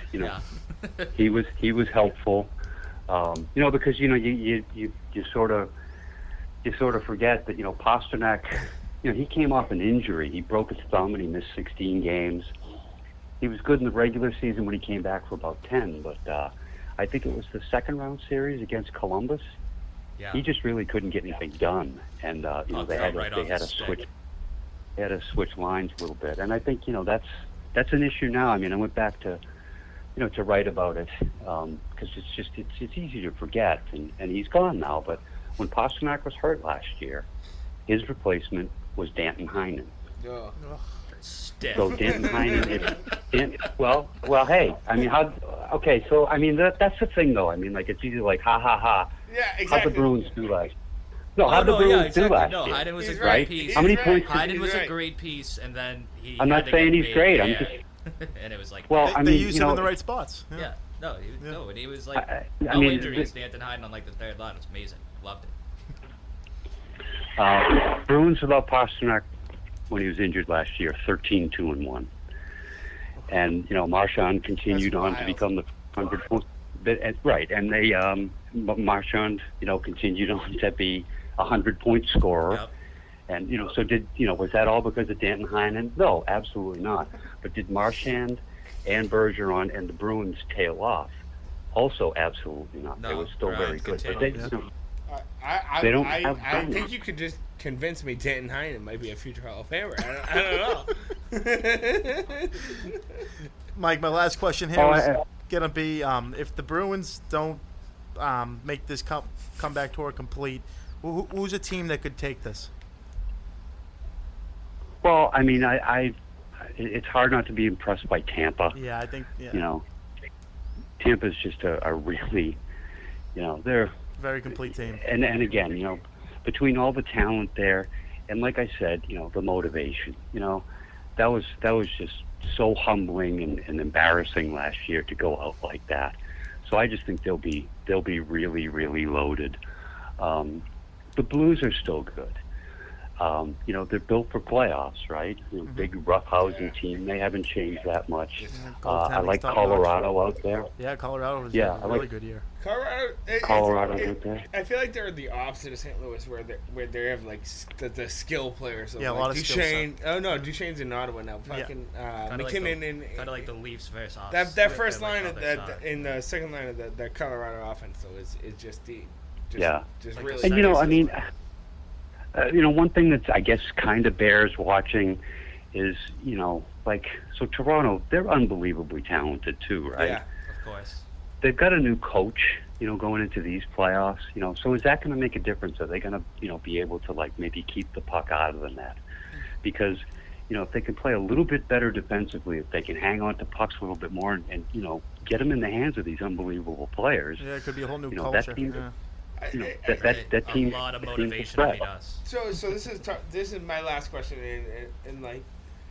he was helpful. Because you sort of forget that Pasternak, he came off an injury. He broke his thumb and he missed 16 games. He was good in the regular season when he came back for about 10, but I think it was the second round series against Columbus. Yeah. He just really couldn't get anything done, and they had to switch lines a little bit. And I think that's an issue now. I went back to to write about it because it's easy to forget, and he's gone now, but. When Pasternak was hurt last year, his replacement was Danton Heinen. Oh. Stiff. So Danton Heinen, well, hey, okay, so that's the thing though. It's easy like ha ha ha. Yeah, exactly. How'd the Bruins do last? No, how'd the Bruins do last year? Heinen was a great right? piece. How many points? Heinen was a great piece, and then he. I'm not saying he's great. Yeah. I'm just. And it was like. Well, they used him in the right spots. Yeah. No, and he was like no injuries. Danton Heinen on like the third line. It was amazing. Loved it. Bruins without Pasternak when he was injured last year, 13-2-1, and Marchand continued on to become the 100 point. Right, and they Marchand continued on to be a 100-point scorer. Yep. And so was that all because of Danton Heinen? No, absolutely not. But did Marchand and Bergeron and the Bruins tail off? Also, absolutely not. No, they were still very good. But they don't. I think you could just convince me Danton Heinen might be a future Hall of Famer. I don't know. Mike, my last question here is going to be if the Bruins don't make this comeback tour complete, who's a team that could take this? Well, I it's hard not to be impressed by Tampa. Yeah, I think. Yeah. You know, Tampa's just a really, you know, they're very complete team. And again, you know, between all the talent there, and like I said, you know, the motivation, you know, that was just so humbling and embarrassing last year to go out like that. So I just think they'll be really, really loaded. The Blues are still good. You know, they're built for playoffs, right? You know, big roughhousing team. They haven't changed that much. I like Colorado out there. Yeah, Colorado was a really good year. Colorado out there. I feel like they're the opposite of St. Louis, where they have like the skill players. Yeah, like a lot of Duchesne. Oh no, Duchesne's in Ottawa now. Fucking McKinnon and kind of like the Leafs versus us. That first line in the second line of the Colorado offense though is just deep. Just like really. And you know, I mean, you know, one thing that's I guess kind of bears watching is, you know, like, so Toronto, they're unbelievably talented too, right? Yeah, of course. They've got a new coach, you know, going into these playoffs, you know, so is that going to make a difference? Are they going to, you know, be able to, like, maybe keep the puck out of the net? Because, you know, if they can play a little bit better defensively, if they can hang on to pucks a little bit more and you know, get them in the hands of these unbelievable players. Yeah, it could be a whole new culture. culture. That team, you know, that a team, lot of that motivation to beat us. So this is my last question, and like,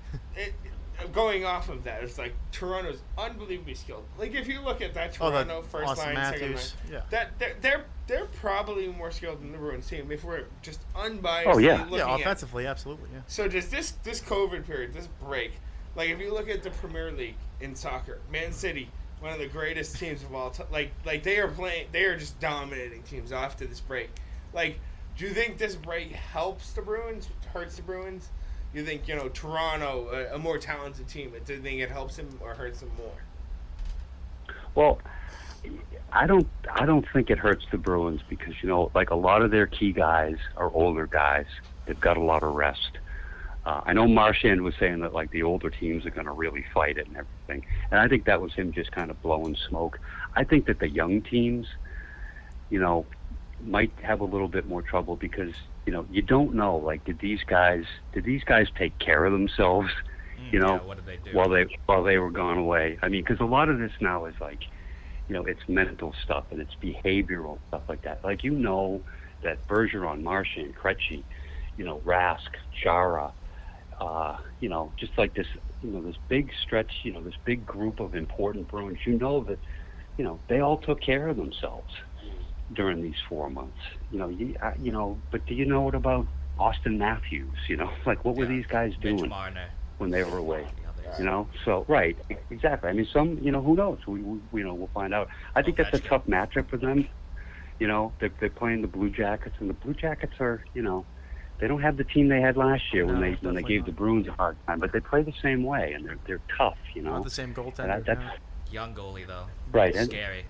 going off of that, it's like Toronto's unbelievably skilled. Like if you look at that Toronto first Austin line, Matthews, second line, that they're probably more skilled than the Bruins team if we're just unbiased. Oh yeah, yeah, offensively, absolutely, yeah. So just this COVID period, this break, like if you look at the Premier League in soccer, Man City, one of the greatest teams of all time. Like they are just dominating teams after this break. Like, do you think this break helps the Bruins, hurts the Bruins? You think, you know, Toronto, a more talented team, do you think it helps them or hurts them more? Well, I don't think it hurts the Bruins because, you know, like a lot of their key guys are older guys. They've got a lot of rest. I know Marchand was saying that, like, the older teams are going to really fight it and everything. And I think that was him just kind of blowing smoke. I think that the young teams, you know, might have a little bit more trouble because, you know, you don't know, like, did these guys take care of themselves, you know, what did they do? while they were gone away? I mean, because a lot of this now is, like, you know, it's mental stuff and it's behavioral stuff like that. Like, you know that Bergeron, Marchand, Krejci, you know, Rask, Chara, you know, just like this, you know, this big stretch, you know, this big group of important Bruins, you know that, you know, they all took care of themselves during these 4 months. You know, but do you know what about Austin Matthews? You know, like what were these guys doing when they were away? You know, so right, exactly. I mean, some, you know, who knows? We you know, we'll find out. I think that's a tough matchup for them. You know, they're playing the Blue Jackets, and the Blue Jackets are, you know, they don't have the team they had last year when they gave the Bruins a hard time, but they play the same way, and they're tough. You know, not the same goaltender. That's young goalie though. Right, Scary.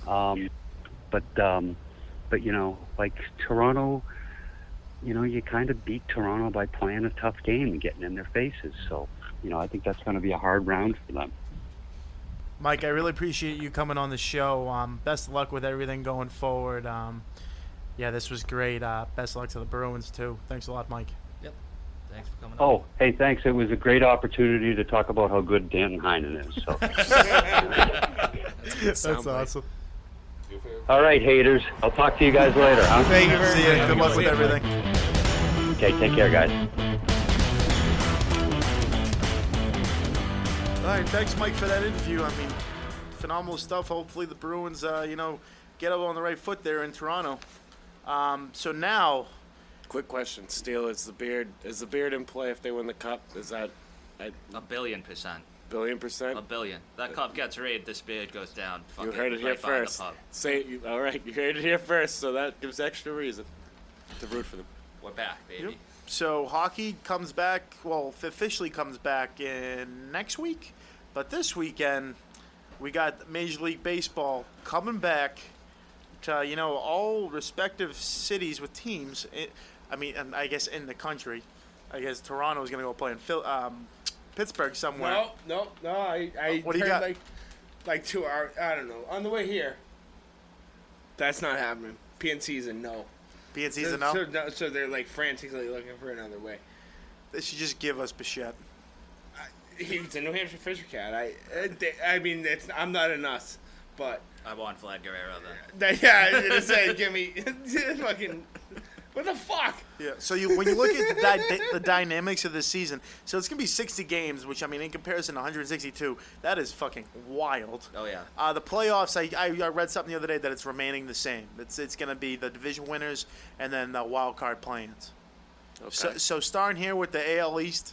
But you know, like Toronto, you know, you kind of beat Toronto by playing a tough game and getting in their faces. So, you know, I think that's going to be a hard round for them. Mike, I really appreciate you coming on the show. Best of luck with everything going forward. Yeah, this was great. Best of luck to the Bruins, too. Thanks a lot, Mike. Yep. Thanks for coming on. Oh, hey, thanks. It was a great opportunity to talk about how good Danton Heinen is. So. That's awesome. All right, haters. I'll talk to you guys later. Huh? Thank you very See you. much. Good luck with everything. Okay, take care, guys. All right, thanks, Mike, for that interview. I mean, phenomenal stuff. Hopefully the Bruins, you know, get up on the right foot there in Toronto. So now, quick question, Steele, is the beard in play if they win the cup? Is that $1 billion%? $1,000,000,000%? $1 billion. That cup gets raided, this beard goes down. You heard it here first. All right, you heard it here first, so that gives extra reason to root for them. We're back, baby. Yep. So hockey comes back, well, officially comes back in next week. But this weekend, we got Major League Baseball coming back to, you know, all respective cities with teams. And I guess in the country. I guess Toronto is going to go play in Pittsburgh somewhere. No. I what do you heard got? like 2 hours. I don't know. On the way here, that's not happening. PNC's a no. PNC's a no? So they're like frantically looking for another way. They should just give us Bichette. He's a New Hampshire Fisher Cat. I mean, I'm not a nuss, but I want Vlad Guerrero then. yeah, I was gonna say, give me fucking. What the fuck? Yeah. So when you look at the dynamics of this season, so it's gonna be 60 games, which I mean, in comparison to 162, that is fucking wild. Oh yeah. The playoffs, I read something the other day that it's remaining the same. It's gonna be the division winners and then the wild card play-ins. Okay. So starting here with the AL East,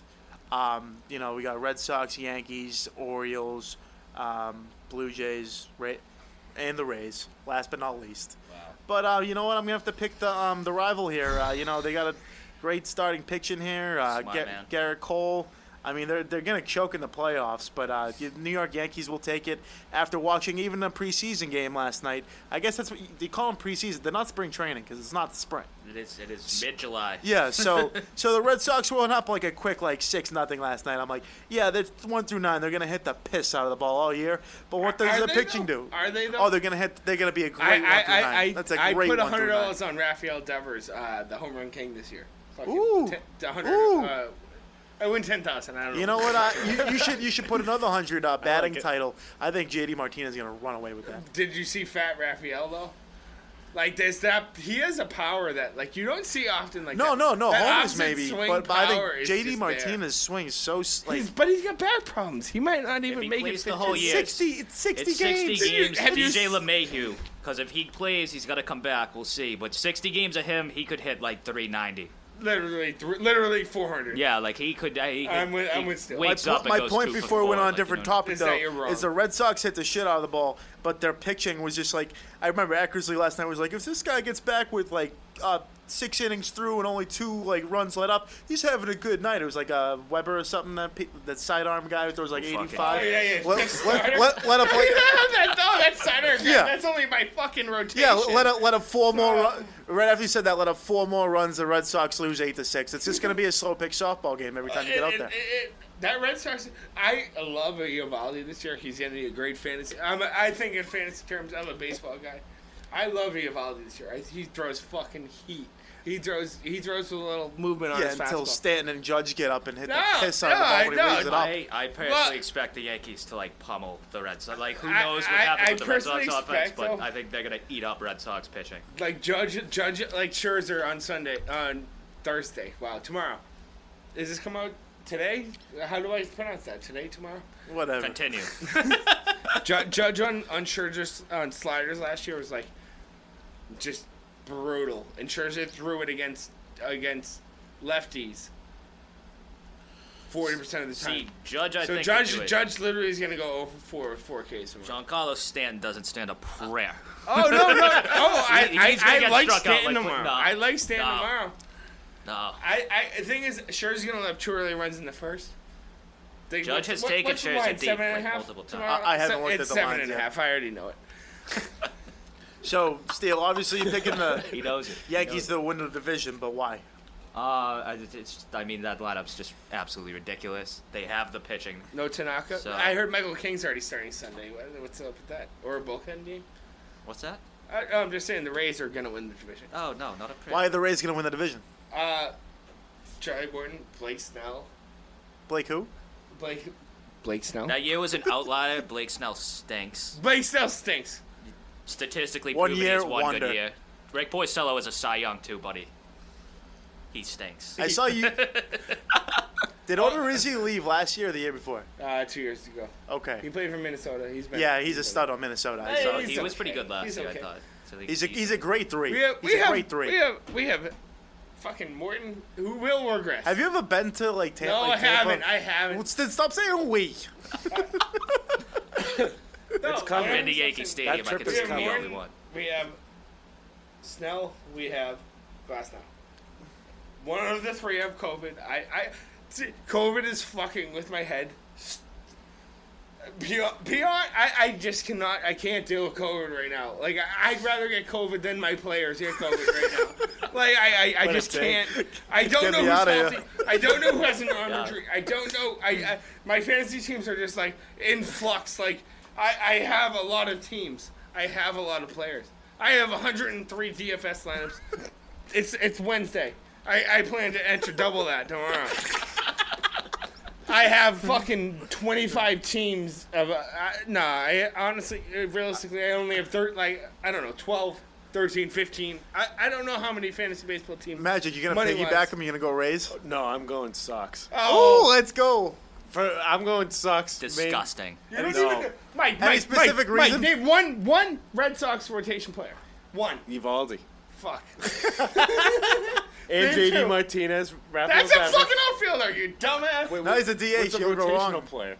we got Red Sox, Yankees, Orioles, Blue Jays, and the Rays. Last but not least. Wow. But you know what? I'm gonna have to pick the rival here. They got a great starting pitching here. Smart man. Garrett Cole. I mean, they're gonna choke in the playoffs, but New York Yankees will take it after watching even a preseason game last night. I guess that's what they call them preseason. They're not spring training because it's not the spring. It is mid-July. Yeah, so the Red Sox went up like a quick 6-0 last night. I'm like, yeah, that's 1 through 9. They're gonna hit the piss out of the ball all year. But what does the pitching do? Are they though? Oh, they're gonna be a great 1 through 9. That's a great 1 I put through 9. $100 on Rafael Devers, the home run king this year. Fucking Ooh. 100. Ooh. I win 10,000. I don't know. You know what? You should put another 100 batting it. title. I think JD Martinez is gonna run away with that. Did you see Fat Rafael though? There's that he has a power that you don't see often. No, that homers opposite maybe, swing but I power think is JD just Martinez swings so but he's got back problems. He might not If even he make plays it the whole year, 60. It's 60 it's games. 60 games. Have you DJ LeMahieu, because if he plays, he's got to come back. We'll see. But 60 games of him, he could hit 390. Literally 400. Yeah, he could. I'm with Still. Wakes up and My goes point 2 for before we went 4, on a different topic, Is though, that you're wrong. is the Red Sox hit the shit out of the ball, but their pitching was just I remember Eckersley last night was like, if this guy gets back with 6 innings through and only 2 runs let up, he's having a good night. It was Weber or something, that sidearm guy who throws 85. Oh, yeah. Let him play. That's center. Yeah. That's only my fucking rotation. Yeah, let him 4 more. Right after you said that, let up 4 more runs. The Red Sox lose 8-6. It's just going to be a slow pitch softball game every time you get out there. That Red Sox, I love Eovaldi this year. He's going to be a great fantasy. I think in fantasy terms, I'm a baseball guy. I love Eovaldi this year. He throws fucking heat. He throws with a little movement on his fastball. Until Stanton and Judge get up and hit the piss out of the ball when he waves it up. I personally expect the Yankees to pummel the Red Sox. Who knows what happens with the Red Sox offense, but I think they're gonna eat up Red Sox pitching. Judge, Scherzer on Thursday. Wow, tomorrow. Does this come out today? How do I pronounce that? Today, tomorrow? Whatever. Continue. Judge on Scherzer's on sliders last year was just brutal, and Scherzer threw it against lefties 40% of the time. See, Judge, Judge literally is going to go over 4 with 4 Ks. Giancarlo Stanton doesn't stand a prayer. Oh no! Oh, I like struck out Stanton tomorrow. no, I like Stanton tomorrow. No. The thing is, Scherzer's going to have 2 early runs in the first. Judge has taken Scherzer deep multiple times. I haven't looked at the lines It's 7.5. I already know it. So, Steele, obviously you're picking the He knows it. Yankees to win the division, but why? That lineup's just absolutely ridiculous. They have the pitching. No Tanaka? So- I heard Michael King's already starting Sunday. What's up with that? Or a bullpen game? What's that? I'm just saying the Rays are going to win the division. Oh, no, not a prayer. Why are the Rays going to win the division? Charlie Morton, Blake Snell. Blake who? Blake Snell? That year was an outlier. Blake Snell stinks. Blake Snell stinks. Statistically 1 proven year, he's one wonder. good year. Rick Porcello is a Cy Young too, buddy. He stinks. I saw you. Did Odorizzi leave last year or the year before? 2 years ago. Okay. He played for Minnesota. He's a stud on Minnesota. I Hey, saw. he's He was okay. pretty good last He's year, okay. I thought. So He's a great 3. We have great 3. We have fucking Morton who will regress. Have you ever been to Tampa? No, I haven't. I haven't. Well, then stop saying we. It's coming. in the Yankee Stadium. I trip could is see the coming. only one. We have Snell. We have Glasnow. One of the 3 have COVID. COVID is fucking with my head. I just cannot. I can't deal with COVID right now. I'd rather get COVID than my players get COVID right now. I just can't. I don't know who's healthy. I don't know who has an arm injury. I don't know. My fantasy teams are just in flux. I have a lot of teams. I have a lot of players. I have 103 DFS lineups. It's Wednesday. I plan to enter double that tomorrow. I have fucking 25 teams of. I honestly, realistically, I only have 12, 13, 15. I don't know how many fantasy baseball teams. Magic, you gonna piggyback him? You gonna go Rays? No, I'm going Sox. Oh, let's go. I'm going Sox. Disgusting. You don't No. even- Mike, Any specific reason? Mike, name one Red Sox rotation player. One. Evaldi. Fuck. And Name JD two. Martinez. That's a fucking outfielder, you dumbass. Wait, No, he's a DH. What's a You'll go rotational wrong. player?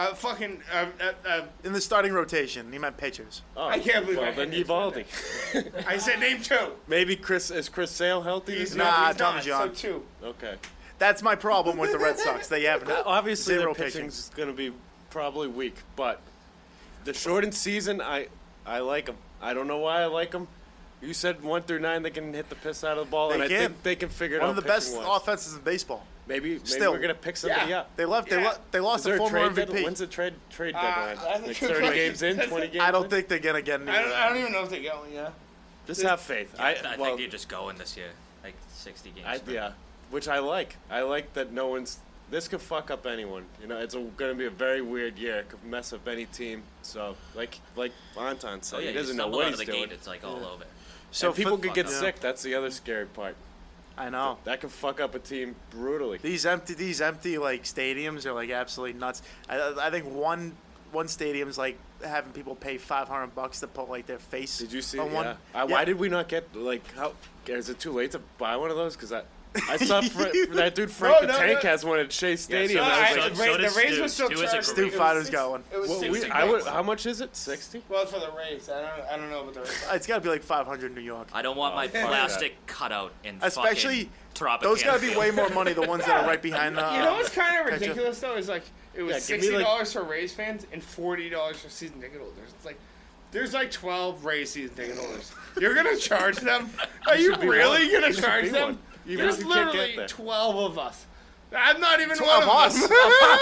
In the starting rotation, he meant pitchers. Oh, I can't believe I well, had then to Evaldi. I said name two. Maybe is Chris Sale healthy? He's Nah, not. He's Tommy not, John. So two. Okay. That's my problem with the Red Sox. They have Obviously, zero their pitching. pitching's going to be probably weak, but the shortened season, I like them. I don't know why I like them. You said 1 through 9 they can hit the piss out of the ball, They and I can. think they can figure it One out. of the best pitching-wise. offenses in baseball. Maybe Still. we're gonna pick somebody Yeah. up. They left. Yeah. They Is lost there a a former trade MVP. deadline? When's the trade deadline? that's a Like good 30 question. games in, 20 games I don't in? think they're gonna get any. I don't even know if they get one. Yeah. Just have faith. I well, think you're just going this year, like 60 games. yeah, which I like. I like that no one's. This could fuck up anyone. You know, it's going to be a very weird year. It could mess up any team. So, like Anton said, Oh yeah, he you doesn't know stumble what out he's of the doing. gate, it's like all over. So And people for- could get yeah. sick. That's the other scary part. I know. That could fuck up a team brutally. These empty like stadiums are like absolutely nuts. I think one stadium's like having people pay $500 to put like their face. Did you see? on one. Yeah. Why did we not get how? Is it too late to buy one of those? Because I saw that dude Frank the Tank has one at Shea Stadium. so and I was I- like, so the does Rays Stu. were still Stu is a charging. Stu It was Fido's six- got one. It was well, 60 I would, bucks. how much is it? 60? Well, it's for the Rays. I don't know about the Rays. It's got to be like 500 in New York. I don't want my fuck plastic cutout in Especially fucking Tropicana. those got to be way more money. The ones that are right behind the. You know what's kind of catch up. ridiculous though is like it was Yeah, give me, $60 for Rays fans and $40 for season ticket holders. It's like there's like 12 Rays season ticket holders. You're gonna charge them? Are you should be really one. gonna You should charge be them? one. Even There's if you can't literally get there. 12 of us. I'm not even 12 one of us. us.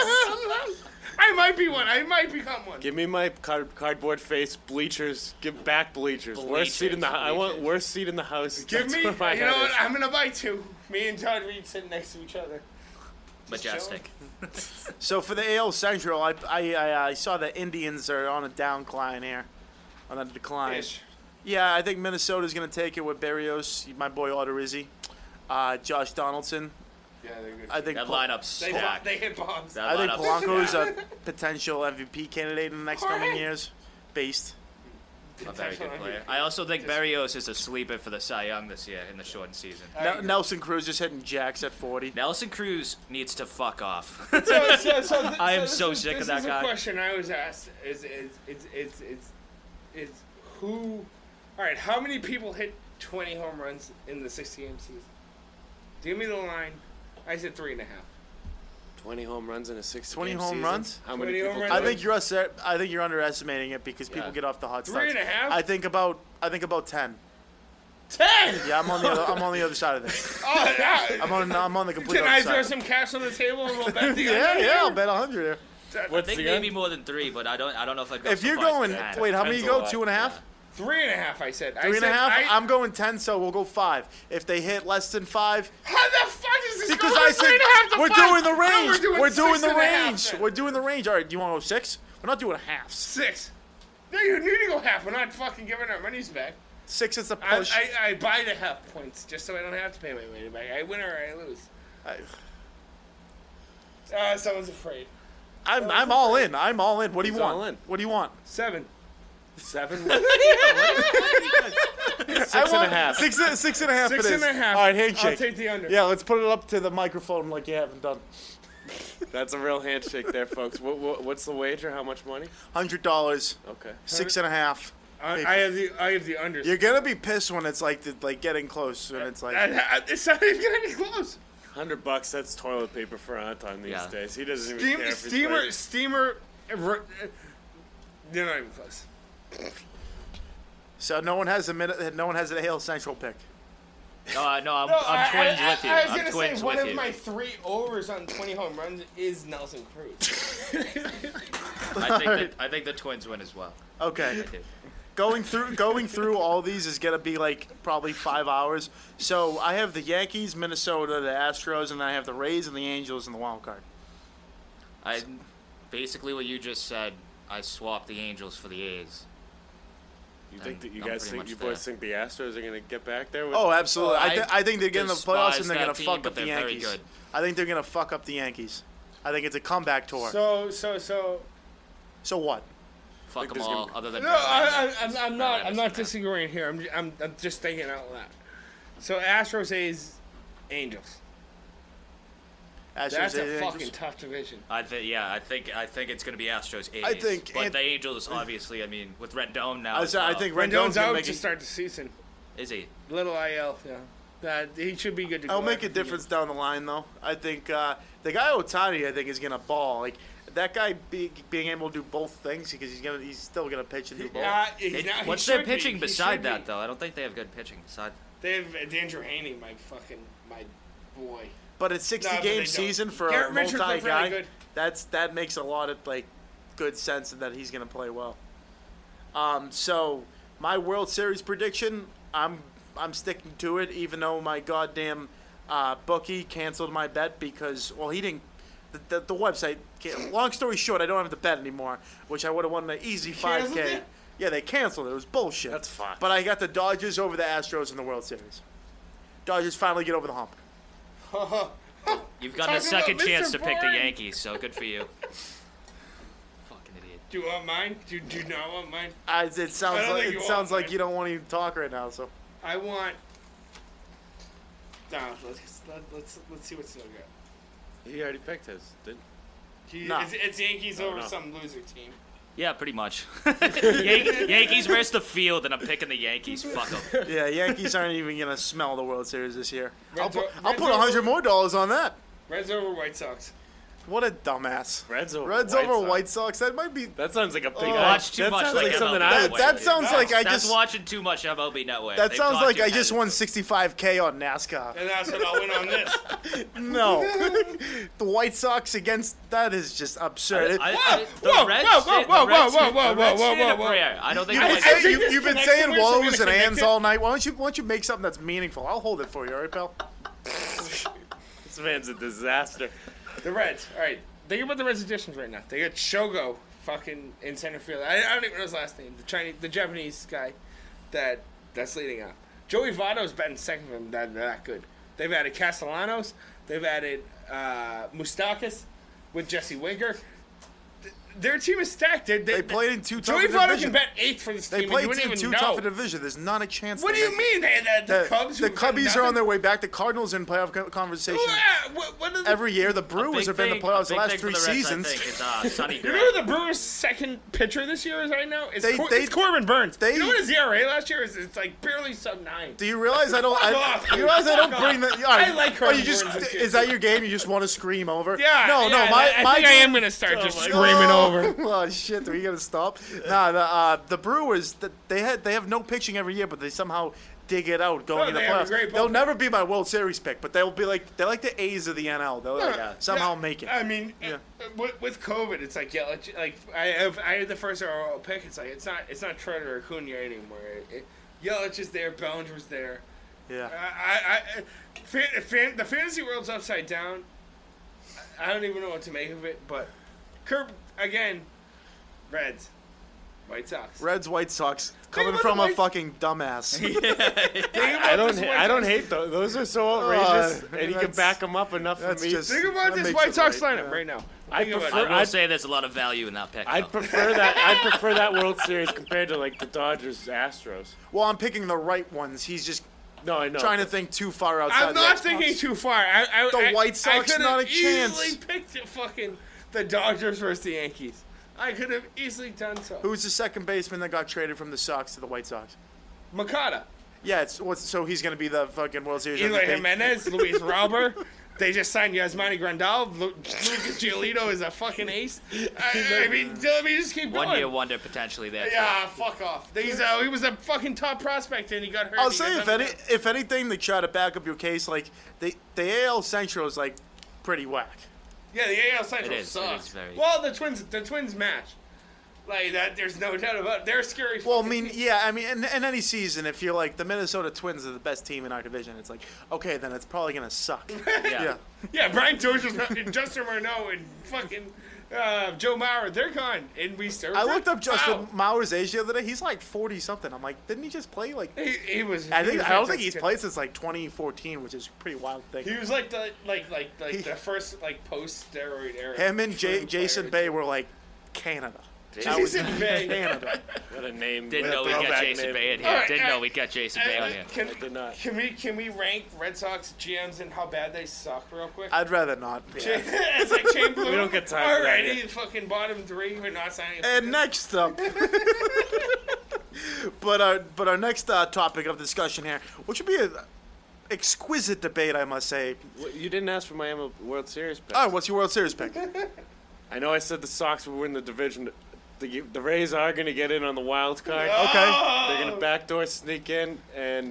I might be one. I might become one. Give me my cardboard face bleachers. Give back bleachers. Worst seat in the I want Bleachers. worst seat in the house. Give That's me. You where my know head what? is. I'm gonna buy two. Me and Todd Reed sitting next to each other. Majestic. So for the AL Central, I saw the Indians are on a downcline here, on a decline. Ish. Yeah, I think Minnesota's going to take it with Berrios, my boy Odorizzi, Josh Donaldson. Yeah, they're good. I think That Pol- lineup's They, stacked. they hit bombs. That I think lineup's Polanco's stacked. a potential MVP candidate in the next coming years. Based. A very good player. I also think Berrios is a sleeper for the Cy Young this year in the shortened season. Nelson Cruz just hitting jacks at 40. Nelson Cruz needs to fuck off. I am so sick of that guy. The question I was asked is who? All right, how many people hit 20 home runs in the 60-game season? Give me the line. I said 3.5. 20 home runs in a 60 20 game home season? runs? How many 20 home people? runs? I think you're underestimating it because people Yeah. get off the hot starts. 3.5? I think about 10. 10. Yeah, I'm on the other side of this. Oh, yeah. I'm on the complete Can I other throw side. some cash on the table and we'll bet the Yeah, under? yeah, I'll bet 100 there. I What's think the maybe end? more than 3, but I don't know if I'd go If so you're far as going, 10. wait, how many you Depends go? a lot. 2.5? 3.5. I said. 3.5? I'm going 10, so we'll go 5. If they hit less than 5, How the fuck is this because going I from said 3.5 to we're 5? doing the No, range. We're doing the 6.5 range. then. We're doing the range. All right, do you want to go 6? We're not doing halves. 6. No, you need to go half. We're not fucking giving our monies back. 6 is a I, push. I buy the half points just so I don't have to pay my money back. I win or I lose. Someone's afraid. I'm all in. I'm all in. What do you He's want? all in. What do you want? 7. 7? I 6.5. want 6.5 for 6.5. this. All right, handshake. I'll take the under. Yeah, let's put it up to the microphone like you haven't done. That's a real handshake there, folks. What's the wager? How much money? $100. Okay. 6.5. I have the under. You're gonna be pissed when it's like getting close, and it's like It's not even gonna be close. $100. That's toilet paper for Anton these Yeah. days. He doesn't even care if he's Steamer. They're not even close. so. No one has an AL Central pick. No, I'm No, twins with you. I was I'm gonna twins say one with of you. my 3 overs on 20 home runs is Nelson Cruz. I think the Twins win as well. Okay. I do. Going through all these is gonna be like probably 5 hours. So I have the Yankees, Minnesota, the Astros, and then I have the Rays and the Angels in the wild card. Basically what you just said. I swapped the Angels for the A's. You think that you boys think the Astros are going to get back there? Oh, absolutely. I think they're getting the playoffs and they're going to team, fuck up the very Yankees. good. I think they're going to fuck up the Yankees. I think it's a comeback tour. So what? Fuck them all, other than... No, I'm not disagreeing here. I'm just thinking out loud. So Astros, A's, Angels. That's a fucking tough division. I think it's going to be Astros, A's. But the Angels, obviously, I mean, with Rendon now. I think Rendon's out to start the season. Is he? Little IL, yeah. He should be good to go. It'll make a difference down the line, though. I think the guy Ohtani, I think, is going to ball. Like that guy being able to do both things because he's still going to pitch and do both. What's their pitching beside that, though? I don't think they have good pitching beside. They have Andrew Haney, my boy. But it's 60-game season for a multi-guy. That makes a lot of good sense in that he's going to play well. So my World Series prediction, I'm sticking to it, even though my goddamn bookie canceled my bet because he didn't. The website. Long story short, I don't have the bet anymore, which I would have won an easy $5K. Yeah, they canceled it. It was bullshit. That's fine. But I got the Dodgers over the Astros in the World Series. Dodgers finally get over the hump. You've gotten a second chance to pick the Yankees, so good for you. Fucking idiot. Do you want mine? Do you not want mine? It sounds like you don't want to even talk right now. So I want. No, let's see what's still good. He already picked his, didn't he? It's Yankees over some loser team. Yeah, pretty much. Yankees versus the field, and I'm picking the Yankees. Fuck them. Yeah, Yankees aren't even going to smell the World Series this year. I'll put $100 more on that. Reds over White Sox. What a dumbass. Reds over White Sox. That might be. That sounds like a big. Watch too much like something I would. That sounds like I just. That's watching too much MLB Network. That sounds like I just won $65K on NASCAR. And that's what I'll win on this. No, the White Sox against that is just absurd. Whoa! I don't think you've been saying woes and ands all night. Why don't you make something that's meaningful? I'll hold it for you, all right, pal? This man's a disaster. The Reds. All right. Think about the Reds additions right now. They got Shogo fucking in center field. I don't even know his last name. The Japanese guy that's leading up. Joey Votto's batting second for them. They're that good. They've added Castellanos. They've added Moustakas with Jesse Winker. Their team is stacked. They played in too tough Joey a division. Votto can bet 8th for this team. They played in too tough a division. There's not a chance. What do you mean? The Cubs? The Cubbies are on their way back. The Cardinals are in playoff conversation. Every year, the Brewers have been in the playoffs the last 3 seasons. Sonny You know who the Brewers' second pitcher this year is right now? It's Corbin Burns. You know what his ERA last year is? It's like barely sub-9. Do you realize I don't? You realize I don't bring the. I like Corbin Burns. Is that your game? You just want to scream over? Yeah. No. I think I am gonna start just screaming over. Oh shit! Are we gonna stop? Nah. The Brewers. They have no pitching every year, but they somehow dig it out going into the playoffs. They'll never be my World Series pick, but they're like the A's of the NL. They'll somehow make it. I mean, with COVID, it's like I had the first overall pick. It's like it's not Trotter or Acuna anymore. Yelich is there, Bellinger's there. Yeah. The fantasy world's upside down. I don't even know what to make of it, but again, Reds. White Sox. Reds, White Sox. Coming from a fucking dumbass. I don't hate those. Those are so outrageous, and you can back them up enough for me. Think about this White Sox lineup right now. I will say there's a lot of value in that pick. I'd prefer that World Series compared to like the Dodgers, Astros. Well, I'm picking the right ones. He's just I know. Trying to think too far outside. I'm not thinking too far. The White Sox, not a chance. I could have easily picked the Dodgers versus the Yankees. I could have easily done so. Who's the second baseman that got traded from the Sox to the White Sox? Makata. Yeah, so he's going to be the fucking World Series Eloy MVP. Jimenez, Luis Robert. They just signed Yasmani Grandal. Lucas Giolito is a fucking ace. I mean, let me just keep going. 1 year wonder potentially there. Yeah, fuck off. He was a fucking top prospect and he got hurt. I'll say if anything, they try to back up your case. Like the AL Central is like pretty whack. Yeah, the AL Central sucks. Well, the Twins match. Like that, there's no doubt about it. They're scary. Well, I mean, in any season, if you're like the Minnesota Twins are the best team in our division, it's like, okay, then it's probably gonna suck. Yeah, Brian Dozier, Justin Morneau, and fucking Joe Mauer, they're gone, and we served. I looked up Justin Wow. Mauer's age the other day. He's like 40 something. I'm like, didn't he just play like? He was. I he was don't think he's fantastic. played since like 2014, which is a pretty wild thing. He was like the the first post steroid era. Him and true Jason player. Bay were like Canada. That was Jason Bay. Canada. What a name. Didn't What a know we'd get throwback Jason name. Bay in All here. right, Didn't know we'd get Jason Bay on here. Can, I did not. Can we rank Red Sox GMs and how bad they suck real quick? I'd rather not. It's like Shane Bloom. We don't get time for that Alrighty, here. fucking bottom 3. We're not signing. And next up, but our next topic of discussion here, which would be an exquisite debate, I must say. Well, you didn't ask for my World Series pick. All right, what's your World Series pick? I know I said the Sox would win the division. The Rays are going to get in on the wild card. Okay. They're going to backdoor sneak in, and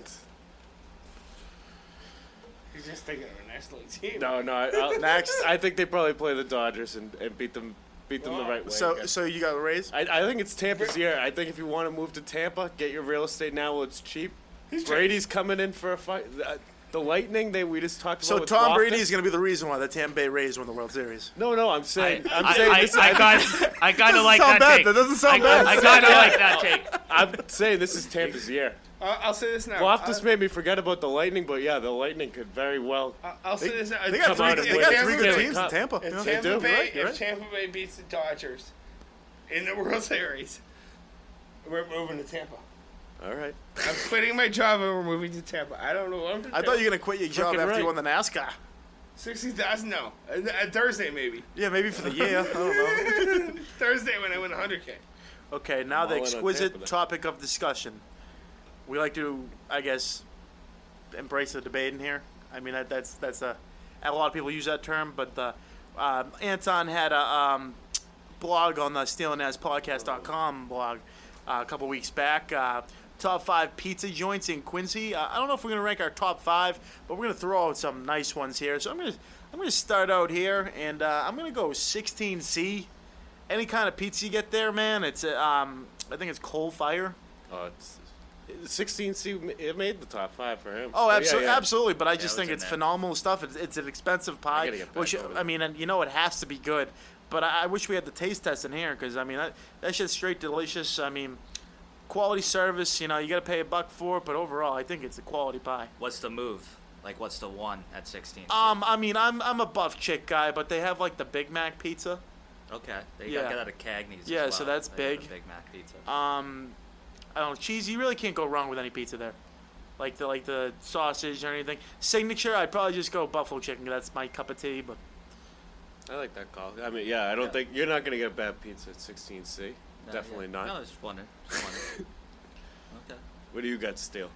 He's just thinking of a National League team. no, next. I think they probably play the Dodgers and beat them the right way. So again. you got the Rays? I think it's Tampa's year. I think if you want to move to Tampa, get your real estate now while it's cheap. He's Brady's coming in for a fight. The Lightning, we just talked about. So with Tom Loftus. Brady is going to be the reason why the Tampa Bay Rays won the World Series. No, I'm saying. I'm I kind of like sound that bad. take. That doesn't sound bad. I kind of like that take. I'm saying this is Tampa's year. I'll say this now. Loftus made me forget about the Lightning, but yeah, the Lightning could very well. I'll say this now. They got Come on, three, and they got win. three good Stanley teams in Cup. Tampa. If Yeah. They Tampa do. Bay, You're right. if Tampa Bay beats the Dodgers in the World Series, we're moving to Tampa. All right. I'm quitting my job and we're moving to Tampa. I don't know what I'm doing. I thought you were going to quit your job Fucking after you right. won the NASCAR. 60,000. No, Thursday maybe. Yeah, maybe for the year. I don't know. Thursday when I win 100K. Okay, now the All in on Tampa exquisite then. topic of discussion. We like to, I guess, embrace the debate in here. I mean, that's a lot of people use that term, but Anton had a blog on the SteelingNasPodcast.com blog a couple weeks back. Top 5 pizza joints in Quincy. I don't know if we're gonna rank our top 5, but we're gonna throw out some nice ones here. So I'm gonna start out here, and I'm gonna go 16C. Any kind of pizza you get there, man. It's I think it's coal fire. Oh, it's 16C. It made the top 5 for him. Oh, Yeah, absolutely, yeah. absolutely. But I it just was think in it's there. phenomenal stuff. It's an expensive pie, gotta get back which over there. I mean, and it has to be good. But I wish we had the taste test in here because I mean that shit's straight delicious. I mean, quality service. You got to pay $1 for it, but overall, I think it's a quality pie. What's the move? Like, what's the one at 16? I mean, I'm a buff chick guy, but they have like the Big Mac pizza. Okay. They Yeah. got that at Cagney's. Yeah, as so well. that's They got big. a Big Mac pizza. I don't know, cheese. You really can't go wrong with any pizza there. Like the sausage or anything. Signature, I'd probably just go buffalo chicken. That's my cup of tea. But I like that call. I mean, yeah, I don't think you're not gonna get bad pizza at 16C. No, Definitely yeah. not. No, I was just wondering. Okay. What do you got, Steele?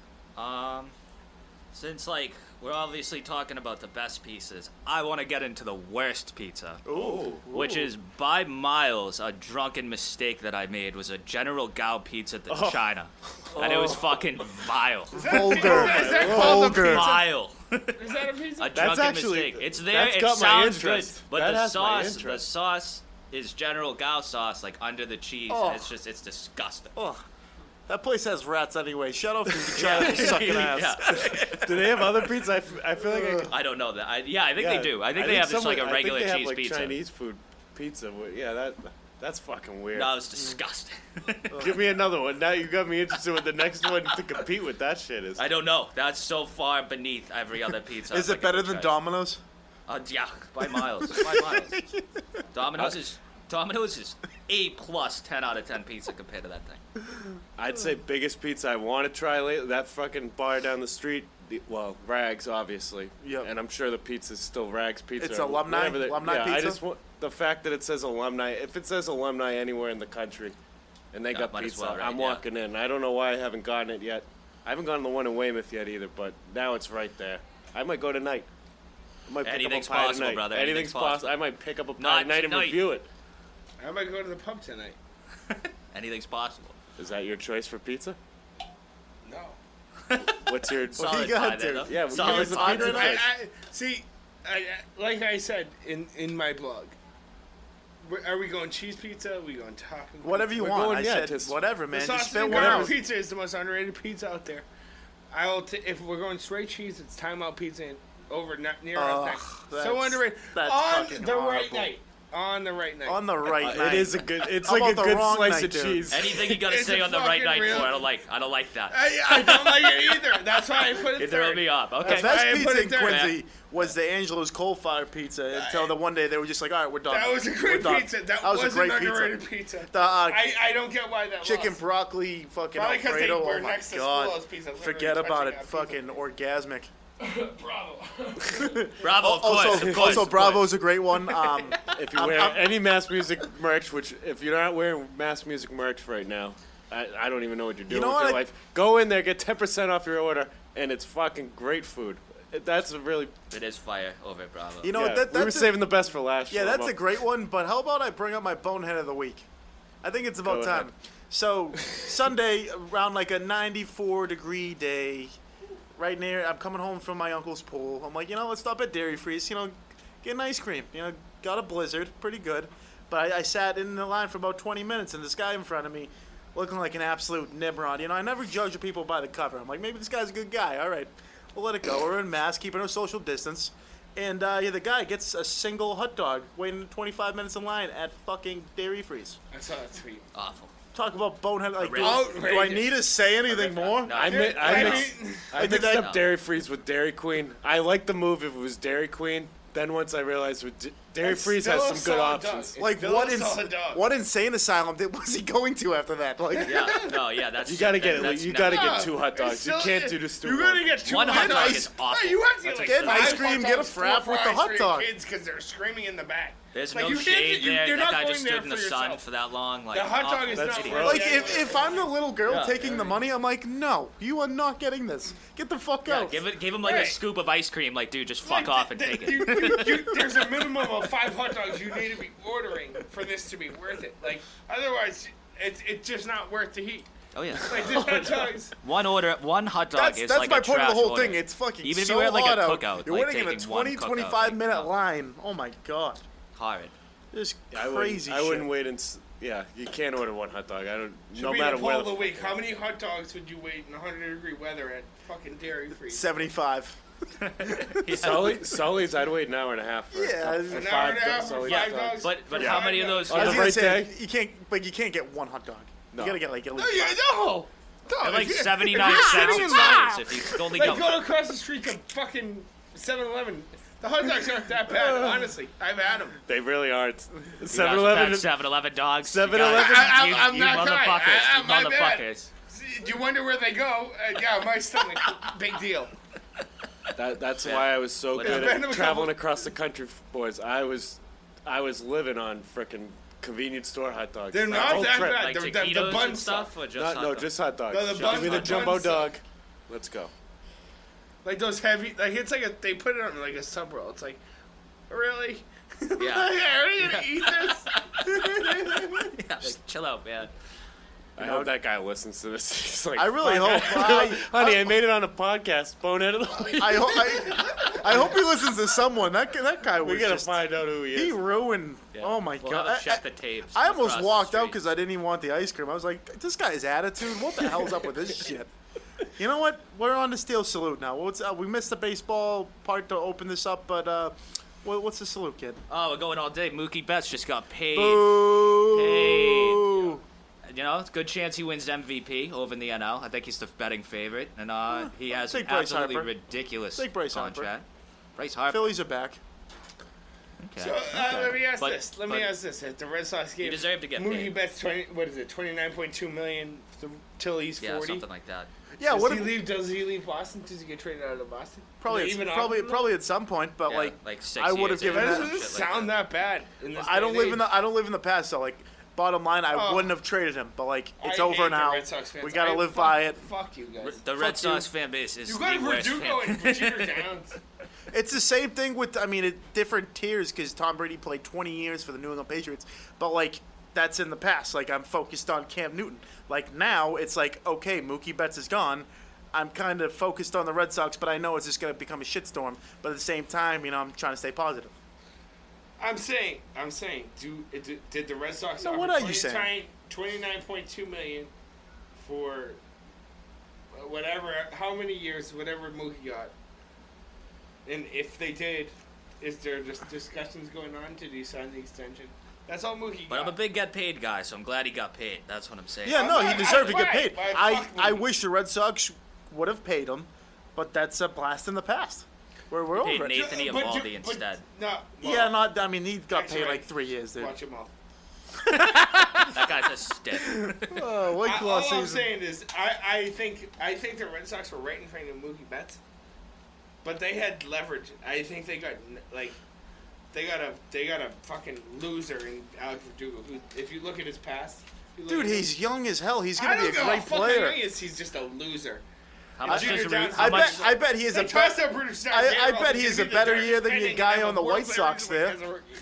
Since we're obviously talking about the best pieces, I want to get into the worst pizza. Which is by miles a drunken mistake that I made was a General Gao pizza at the China. And it was fucking vile. vulgar, Is that called a vulgar. pizza? Vile. Is that a pizza? A drunken actually- mistake. It's there. that's It got my sounds good, interest. but That the has my sauce, interest. is General Gao sauce, under the cheese. Oh. And it's disgusting. Ugh. That place has rats anyway. Shut up and try to suck an ass. Yeah. Do they have other pizza? I feel like I don't know that. I think they do. I think they have just a regular they have, cheese pizza. Chinese food pizza. Yeah, that's fucking weird. No, it's disgusting. Give me another one. Now you got me interested with the next one to compete with that shit is. I don't know. That's so far beneath every other pizza. Is it better than Domino's? Domino's? Yeah, by miles. By miles. Domino's is A plus 10 out of 10 pizza compared to that thing. I'd say biggest pizza I want to try lately. That fucking bar down the street. Rags, obviously. Yep. And I'm sure the pizza's still Rags Pizza. It's or alumni? whatever they- Alumni yeah, I pizza? just want the fact that it says alumni. If it says alumni anywhere in the country, and they Yeah, got might as pizza, well, right, I'm yeah. walking in. I don't know why I haven't gotten it yet. I haven't gotten the one in Weymouth yet either, but now it's right there. I might go tonight. I might pick Anything's up a pie possible, tonight. brother. Anything's Anything's possible. possible. I might pick up a pie Not tonight and tonight. review it. I might go to the pub tonight. Anything's possible. Is that your choice for pizza? No. What's your... Solid got pie there, to? though. Yeah, well, Solid give us a pie. pizza choice. See, like I said in my blog, are we going cheese pizza? Are we going topping? Whatever you We're want. going, I yeah, said just- whatever, The man. Just sausage spit and whatever. garlic pizza is the most underrated pizza out there. If we're going straight cheese, it's Time Out Pizza over near us. Ugh, So that's- underrated. that's On fucking the right horrible. night. On the right night. On the right night. It is a good. It's How like a about the good wrong slice night, of dude? cheese. Anything you gotta Is say it on the right fucking night real? for? I don't like that. I don't like it either. That's why I put it It threw third. me off. Okay. The best I put pizza it in there. Quincy was the Angelo's Coal Fire Pizza until the one day they were just like, all right, we're done. That was a We're great done. pizza. That was a was great an pizza. underrated pizza. The I don't get why that chicken lost. broccoli fucking Probably 'cause they Alfredo. were Oh my next to god. Squillo's pizza, literally Forget about it. touching that Fucking orgasmic. Bravo. Bravo, of course. Also, of course, of Bravo's a great one. If you wear any Mass Music merch, which if you're not wearing Mass Music merch right now, I don't even know what you're doing know with what? your life. Go in there, get 10% off your order, and it's fucking great food. That's a really It is fire over at Bravo. You know yeah, that, we were that's saving the best for last. yeah, Shlomo. that's a great one. But how about I bring up my bonehead of the week? I think it's about Go time. ahead. So Sunday, around like a 94-degree day, right near. I'm coming home from my uncle's pool. I'm like, let's stop at Dairy Freeze. Get an ice cream. Got a blizzard, pretty good. But I sat in the line for about 20 minutes, and this guy in front of me, looking like an absolute Nimrod. I never judge people by the cover. I'm like, maybe this guy's a good guy. All right, we'll let it go. We're in mask, keeping our social distance. And the guy gets a single hot dog, waiting 25 minutes in line at fucking Dairy Freeze. I saw that tweet. Awful. Talk about bonehead. Like, do Outrageous. I need to say anything more? No, I did mixed that- up Dairy Freeze with Dairy Queen. I like the move if it was Dairy Queen. Then once I realized Dairy It's Freeze has still a some good solid dog. options. It's Like, still what a solid dog. what insane asylum was he going to after that? Like, Yeah, no, yeah, that's You gotta get that's you never- gotta No, get 2 hot it's dogs. still- You can't do the stupid. You gotta get 2 One hot dog ice- is awful. You have to That's like Get an five ice hot cream, dogs, get a 4 frap with the fries hot for your dog. kids because they're screaming in the back. There's Like, no you can't- shade there. you're that not guy going just there stood in the for sun yourself. for that long. Like, The hot dog awful. is That's not gross. like if I'm the little girl Yeah. taking the money, I'm like, no, you are not getting this. Get the fuck Yeah, out. give him like a Right. scoop of ice cream. Like, dude, just fuck Like, off and take it. There's a minimum of 5 hot dogs you need to be ordering for this to be worth it. Like otherwise, it's just not worth the heat. Oh yeah. Like the hot dogs. One hot dog That's is that's like my a point of trash the whole order. thing. It's fucking Even if so you were at, like, a hot out. cookout, You're like, waiting in a taking one 20, cookout, 25 like, minute no. line. Oh my god. Horrid. This I crazy wouldn't, I wouldn't shit. wait and yeah, you can't order 1 hot dog. I don't. Should No be matter the poll where. of the week. How many hot dogs would you wait in 100-degree weather at fucking Dairy Freeze? 75. Sully's, I'd wait an hour and a half. For Yeah, a, an for An 5 hour and a half for Sully's 5 hot dogs. But For how 5 many of dogs. those? I was the gonna right say day? you can't, but you can't get 1 hot dog. No. You gotta get like at No, least. yeah, no. They're like if you- 79 if you're cents sitting at in Sully's if you only Like go. go across the street to fucking 7-Eleven. The hot dogs aren't that bad, honestly. I've had them. They really aren't. You 7-Eleven. guys fat 7-Eleven dogs. 7-Eleven? I'm You not kind. motherfuckers. You My bad. motherfuckers. Do you wonder where they go? Yeah, my stomach. Big deal. That's Yeah. why I was so Whatever. good Random at couple- traveling across the country, boys. I was living on frickin' convenience store hot dogs. They're The not whole that trip. bad. Like the taquitos bun and stuff, or just hot No, dogs? just hot dogs. No, the bun- Give me the the jumbo bun stuff. dog. Let's go. Like those heavy. Like it's like they put it on like a sub roll. It's like, really? Yeah. Are you gonna eat this? Yeah, like, chill out, man. I hope that guy listens to this. He's like, I really hope. honey, I made it on a podcast. Bonehead of the week. I hope he listens to someone. That guy was We gotta just, find out who he is. he ruined. Yeah. Oh my We'll god! have to check the tapes. I almost across the walked out street. because I didn't even want the ice cream. I was like, this guy's attitude. What the hell's up with this shit? You know what? We're on the Steel Salute now. We missed the baseball part to open this up, but what's the salute, kid? Oh, we're going all day. Mookie Betts just got paid. Boo! You know, it's a good chance he wins MVP over in the NL. I think he's the betting favorite, and he has Take an Bryce absolutely Harper. ridiculous Take Bryce Harper. contract. Bryce Harper. Phillies are back. Okay. So let me ask But- this. Let but me ask this. At the Red Sox game, You deserve to get Mookie paid. Betts 29.2 million till he's 40. Yeah, something like that. Yeah, Does what? he leave? Does he leave Boston? Does he get traded out of Boston? Probably, Even probably at some point, but Yeah, like 6 I would have years given in. That that. doesn't Shit like sound that bad. In this I don't day live and in the age. I don't live in the past, so like bottom line, I Oh. wouldn't have traded him. But like it's I over hate the now. Red Sox fans. We gotta I live fuck- by it. Fuck you guys. The Red Sox fan base is You the got worst Verdugo fan. and Jeter Downs. It's the same thing with different tiers because Tom Brady played 20 years for the New England Patriots, but like that's in the past. Like I'm focused on Cam Newton. Like now it's like okay, Mookie Betts is gone. I'm kind of focused on the Red Sox, but I know it's just going to become a shitstorm. But at the same time, I'm trying to stay positive. I'm saying. Did the Red Sox No, offer what are you saying? 29.2 million for whatever, how many years, whatever Mookie got? And if they did, is there just discussions going on? Did he sign the extension? That's all Mookie got. But I'm a big get paid guy, so I'm glad he got paid. That's what I'm saying. Yeah, no, he deserved to get paid. Right. I wish the Red Sox would have paid him, but that's a blast in the past. We're Paid over it. Nathan Eovaldi instead. No. Well, Yeah, I mean, he got actually, paid like 3 years, dude. Watch him off. That guy's a stiff. Oh, White Claw All I'm season. saying is, I think the Red Sox were right in front of Mookie Betts, but they had leverage. I think they got they got a fucking loser in Alex Verdugo. Who, if you look at his past, Dude, he's young as hell. He's gonna be a great I player. don't know he's just a loser. How much Junior does Johnson- I much? bet he is a They tossed better. out Bruce I bet he is a better year than the guy on the White Sox there.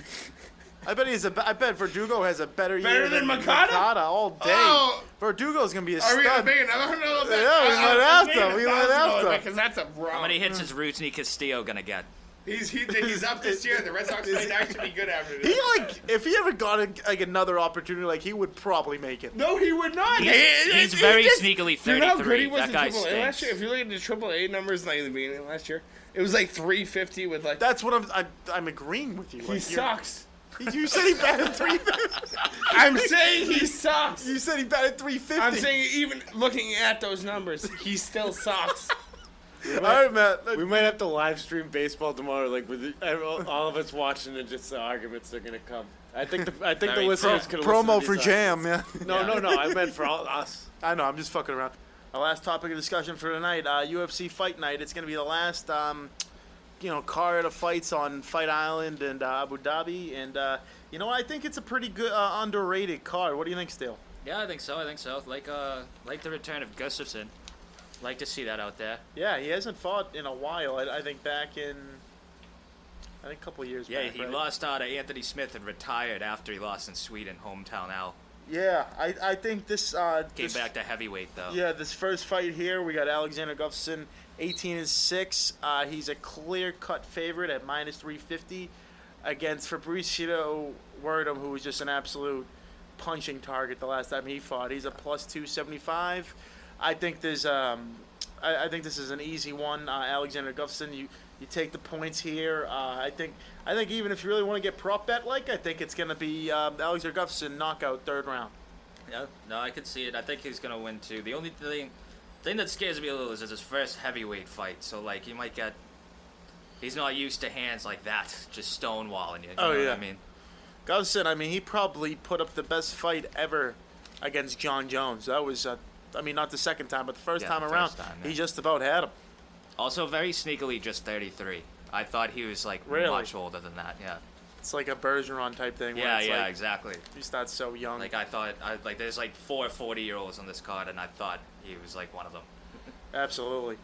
I bet Verdugo has a better year Better than Makata? all day. Oh. Verdugo's gonna be a Are we gonna stud. make another little bit? Yeah, we might have to. We might have to. Because that's a wrong. How many hits is Rusney Castillo gonna get? He's up this year. The Red Sox might actually be good after this. If he ever got another opportunity, he would probably make it. No, he would not. He's very sneakily You know how good 33. he was That in guy Triple A last stinks. year? If you look at the Triple A numbers, like in the beginning of last year, it was like 350 with like. That's what I'm agreeing with you. He sucks. You said he batted 350. I'm saying he sucks. You said he batted 350. I'm saying even looking at those numbers, he still sucks. All right, Matt. We might have to live stream baseball tomorrow, like with all of us watching, and just the arguments are gonna come. I think the Very listeners could Promo for Jam, yeah. No, I meant for all us. I know, I'm just fucking around. Our last topic of discussion for tonight, UFC Fight Night. It's going to be the last, card of fights on Fight Island and Abu Dhabi. And, I think it's a pretty good, underrated card. What do you think, Steele? Yeah, I think so. Like the return of Gustafsson. Like to see that out there. Yeah, he hasn't fought in a while. I think back in, a couple of years Yeah, back. he right? lost to Anthony Smith and retired after he lost in Sweden, hometown Al. Yeah, I think this... Came back to heavyweight, though. Yeah, this first fight here, we got Alexander Gustafsson, 18-6. He's a clear-cut favorite at minus 350 against Fabricio Werdum, who was just an absolute punching target the last time he fought. He's a plus 275. I think there's I think this is an easy one. Alexander Gustafsson, you take the points here. I think even if you really want to get prop bet I think it's going to be Alexander Gustafsson knockout third round. Yeah, no, I could see it. I think he's gonna win too. The only thing that scares me a little is his first heavyweight fight. So like he might get. He's not used to hands like that, just stonewalling you. You know what I mean? Gustafsson, he probably put up the best fight ever against John Jones. That was, not the second time, but the first time around, he just about had him. Also, very sneakily, just 33. I thought he was like Really? much older than that. Yeah. It's like a Bergeron type thing. Where it's like, Exactly. he's not so young. Like I thought, there's like 4 40-year-olds on this card, and I thought he was like one of them. Absolutely.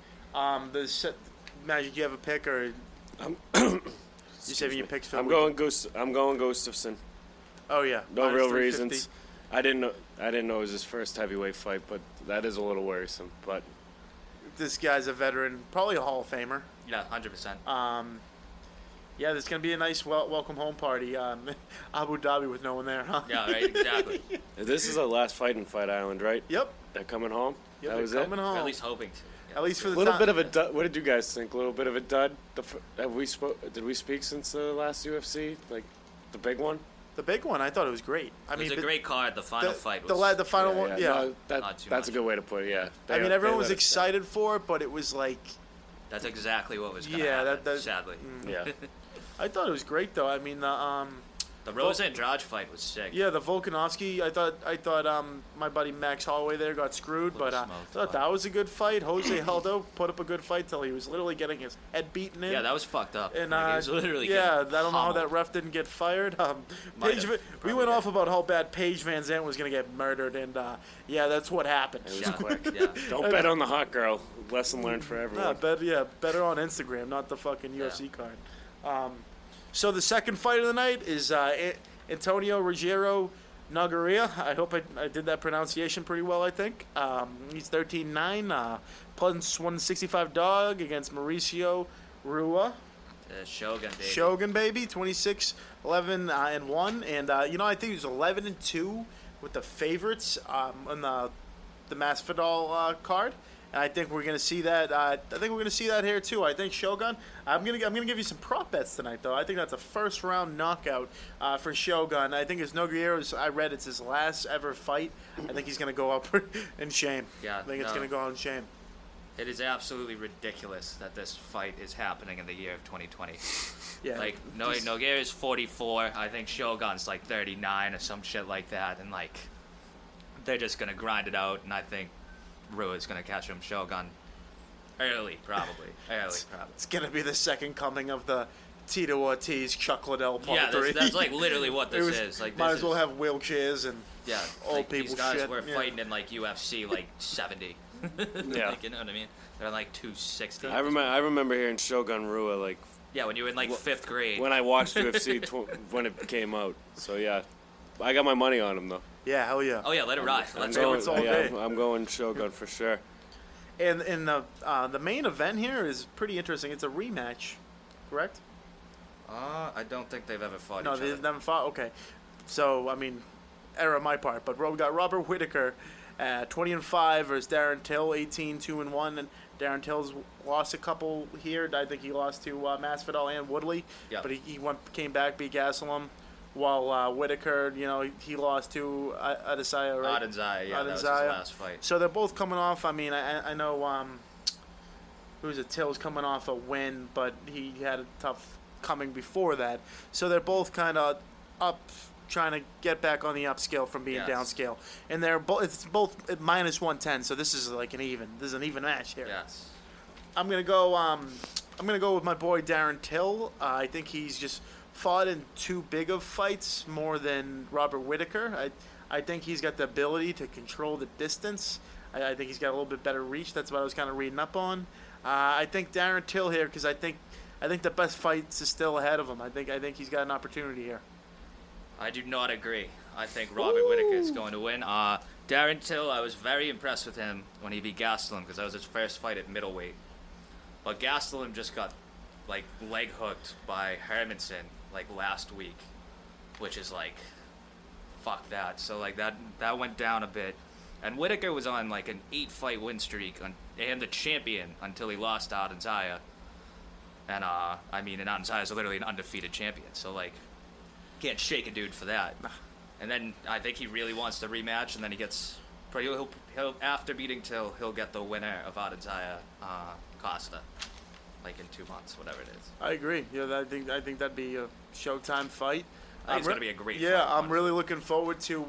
Magic, you have a pick, or you saving your picks for the I'm week? going Gustafsson. Oh yeah. No minus real 350. reasons. I didn't know it was his first heavyweight fight, but that is a little worrisome. But This guy's a veteran, probably a Hall of Famer. Yeah, 100%. Yeah, there's gonna be a nice welcome home party. Abu Dhabi with no one there, huh? Yeah, right. Exactly. this is our last fight in Fight Island, right? Yep. They're coming home. Yep, That was they're it. coming Or home. at least hoping to. Yeah. At least for A the little time. bit of a dud. What did you guys think? A little bit of a dud. Have we did we speak since the last UFC? Like the big one? The big one, I thought it was great. It was a great card. The final fight was. the final one, yeah. No, Not too that's a much. good way to put it. Yeah. Everyone was let it excited for it, but it was like, That's exactly what was going to Yeah, happen. that- sadly. stand. Yeah. I thought it was great though. The Rosa Andrade fight was sick. Yeah, the Volkanovski. I thought my buddy Max Holloway there got screwed, but I smoked, thought that was a good fight. Jose Aldo put up a good fight till he was literally getting his head beaten in. Yeah, that was fucked up. And Like, he was literally yeah, I getting don't know how that pummeled. ref didn't get fired. Might Paige, have, we probably went did. off about how bad Paige Van Zandt was going to get murdered, and yeah, that's what happened. It was Yeah, quick. yeah. Don't bet on the hot girl. Lesson learned for Nah, everyone. better on Instagram, not the fucking UFC card. So the second fight of the night is Antonio Ruggiero Nogueira. I hope I did that pronunciation pretty well, I think. He's 13-9, plus 165 dog against Mauricio Rua. Shogun, baby. Shogun, baby, 26-11-1. And, I think he was 11-2 with the favorites on the Masvidal card. And I think we're gonna see that. I think we're gonna see that here too. I think Shogun. I'm gonna give you some prop bets tonight, though. I think that's a first round knockout for Shogun. I think it's Nogueira's. I read it's his last ever fight. I think he's gonna go up in shame. Yeah, I think it's gonna go out in shame. It is absolutely ridiculous that this fight is happening in the year of 2020. Yeah, Like, Nogueira's 44. I think Shogun's like 39 or some shit like that. And, like, they're just going to grind it out. And I think Rua's going to catch him Shogun early, probably. It's gonna be the second coming of the Tito Ortiz, Chuck Liddell part Yeah, 3. that's like literally what this is. Like, might this as well is- have wheelchairs and Yeah, old like, people these guys shit. were Yeah. fighting in, like, UFC, like, 70. Yeah. Like, you know what I mean? They're like 260. I remember hearing Shogun Rua like Yeah, when you were in, like, 5th grade. when I watched UFC when it came out. So yeah, I got my money on him though. Yeah, hell yeah. Oh, yeah, let it ride. Let's go. go. It's all yeah, day. I'm going Shogun for sure. And the main event here is pretty interesting. It's a rematch, correct? I don't think they've ever fought No, each they've other. never fought. Okay, so I mean, error on my part, but we got Robert Whitaker, 20-5 versus Darren Till, 18-2-1, and Darren Till's lost a couple here. I think he lost to Masvidal and Woodley, Yeah. but he came back, beat Gastelum. While Whitaker, he lost to Adesanya, right? Adesanya, yeah, that was his Adesanya. last fight. So they're both coming off. I mean, I know who's it? Till's coming off a win, but he had a tough coming before that. So they're both kind of up, trying to get back on the upscale from being Yes. downscale. And they're it's both at minus 110. So this is like an even. This is an even match here. Yes. I'm gonna go. I'm gonna go with my boy Darren Till. I think he's just fought in too big of fights more than Robert Whitaker. I think he's got the ability to control the distance. I think he's got a little bit better reach. That's what I was kind of reading up on. I think Darren Till here because I think the best fights is still ahead of him. I think he's got an opportunity here. I do not agree. I think Robert Whitaker is going to win. Darren Till, I was very impressed with him when he beat Gastelum because that was his first fight at middleweight. But Gastelum just got, like, leg hooked by Hermanson, like, last week, which is, like, fuck that. So, like, that went down a bit. And Whitaker was on, like, an 8-fight win streak and the champion until he lost to Adesanya. And, and Adesanya's literally an undefeated champion. So, like, can't shake a dude for that. And then I think he really wants the rematch, and then he'll after beating Till, he'll get the winner of Adesanya, Costa, like in 2 months, whatever it is. I agree. Yeah, I think that'd be a Showtime fight. I think it's gonna be a great fight. Yeah, I'm honestly. really looking forward to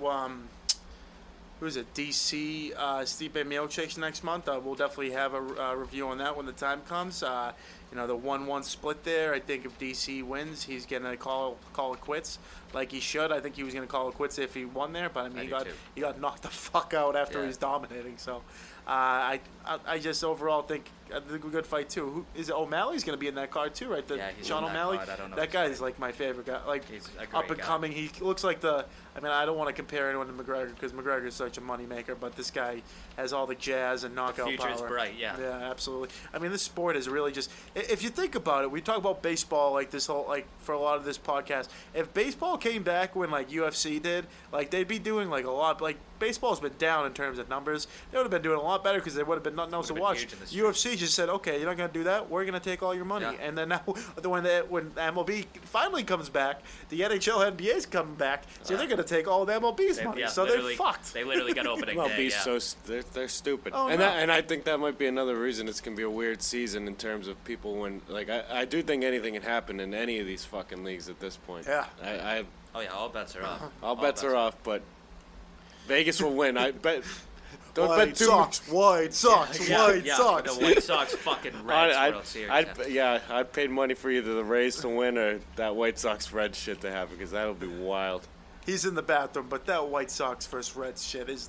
who is it? DC Stipe Miocic next month. We'll definitely have a review on that when the time comes. The 1-1 split there. I think if DC wins, he's gonna call it quits, like he should. I think he was gonna call it quits if he won there, but I mean he got knocked the fuck out after Yeah. he's dominating. So I just overall think a good fight too. Who is it? O'Malley's gonna be in that card too, right? Yeah, he's Sean in that O'Malley. card. I don't know That his guy name. is like my favorite guy. Like He's a great up and guy. coming. He looks like I don't want to compare anyone to McGregor because McGregor is such a moneymaker, but this guy has all the jazz and knockout future is power. bright, yeah. Yeah, absolutely. I mean, this sport is really just. If you think about it, we talk about baseball like this whole for a lot of this podcast. If baseball came back when like UFC did, like they'd be doing like a lot. Like baseball's been down in terms of numbers. They would have been doing a lot better because there would have been nothing else to been watch. huge in the UFC just said, okay, you're not going to do that. We're going to take all your money. Yeah. And then now, when MLB finally comes back, the NHL and NBA's coming back, so they're going to take all of MLB's money. So they're fucked. They literally got opening Well, day. Yeah. they're stupid. Oh, and no. and I think that might be another reason it's gonna be a weird season in terms of people when I do think anything can happen in any of these fucking leagues at this point. Yeah. Oh yeah, all bets are off. All bets are off, but Vegas will win. I bet. Don't White bet too Sox, White Sox, White Sox. The White Sox fucking Reds World Series. I'd paid money for either the Rays to win or that White Sox Reds shit to happen because that'll be wild. He's in the bathroom, but that White Sox versus Reds shit is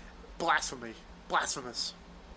blasphemous.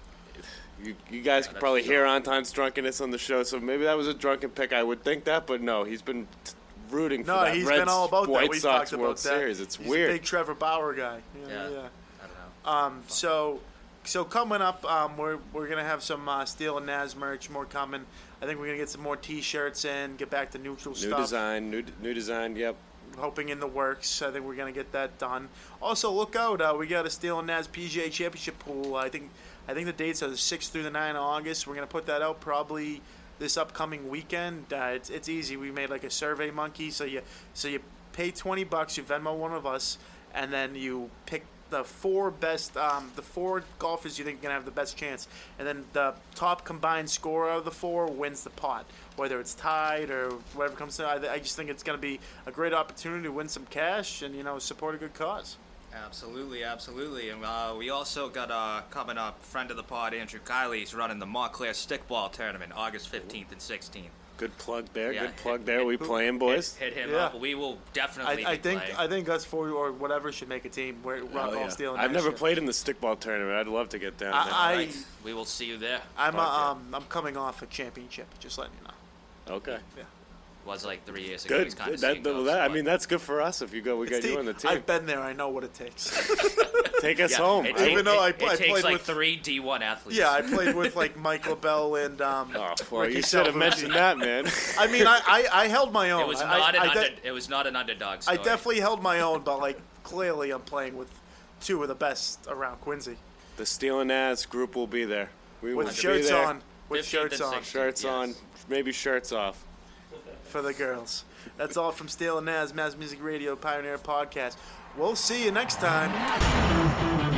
You guys could that's probably hear bizarre. Anton's drunkenness on the show, so maybe that was a drunken pick. I would think that, but no, he's been rooting for No, that he's Reds been all about White that. We've Sox talked World about that. Series. It's He's weird. a big Trevor Bauer guy. Yeah. Yeah. I don't know. So coming up, we're gonna have some Steel and Naz merch more coming. I think we're gonna get some more T-shirts in, get back to neutral New stuff. new design. Yep. Hoping in the works. I think we're gonna get that done. Also, look out! We got a Steel and Naz PGA Championship pool. I think I think the dates are the 6th through the 9th of August. We're going to put that out probably this upcoming weekend. It's easy. We made like a Survey Monkey. So you pay $20, you Venmo one of us, and then you pick the four best, the four golfers you think are going to have the best chance. And then the top combined score out of the four wins the pot, whether it's tied or whatever comes to. I just think it's going to be a great opportunity to win some cash and, support a good cause. Absolutely. And we also got coming up, friend of the pod, Andrew Kiley's running the Montclair Stickball Tournament, August 15th and 16th. Good plug there. Yeah, Good plug there. We playing, boys? Hit him Yeah. up. We will definitely I be think playing. I think us four or whatever should make a team. We're Rock Golf Steel and I've never Nation. played in the stickball tournament. I'd love to get down there. Right. We will see you there. I'm coming off a championship. Just letting you know. Okay. Yeah. Was like 3 years ago. Good. He's kind of That's good for us if you go. We got you on the team. I've been there. I know what it takes. Take us home. It, Even though I it played takes like with 3 D1 athletes. Yeah, I played with like Mike LaBelle and Oh, well, Ricky you should have Salvo. mentioned that, man. I mean, I held my own. It was I it was not an underdog I story. definitely held my own, but like clearly I'm playing with two of the best around Quincy The Steel and Naz group will be there. We will with be shirts there. on. With 15th shirts and on 16th. Shirts Yes. on, maybe shirts off. for the girls. That's all from Steel and Naz, Maz Music Radio Pioneer Podcast. We'll see you next time.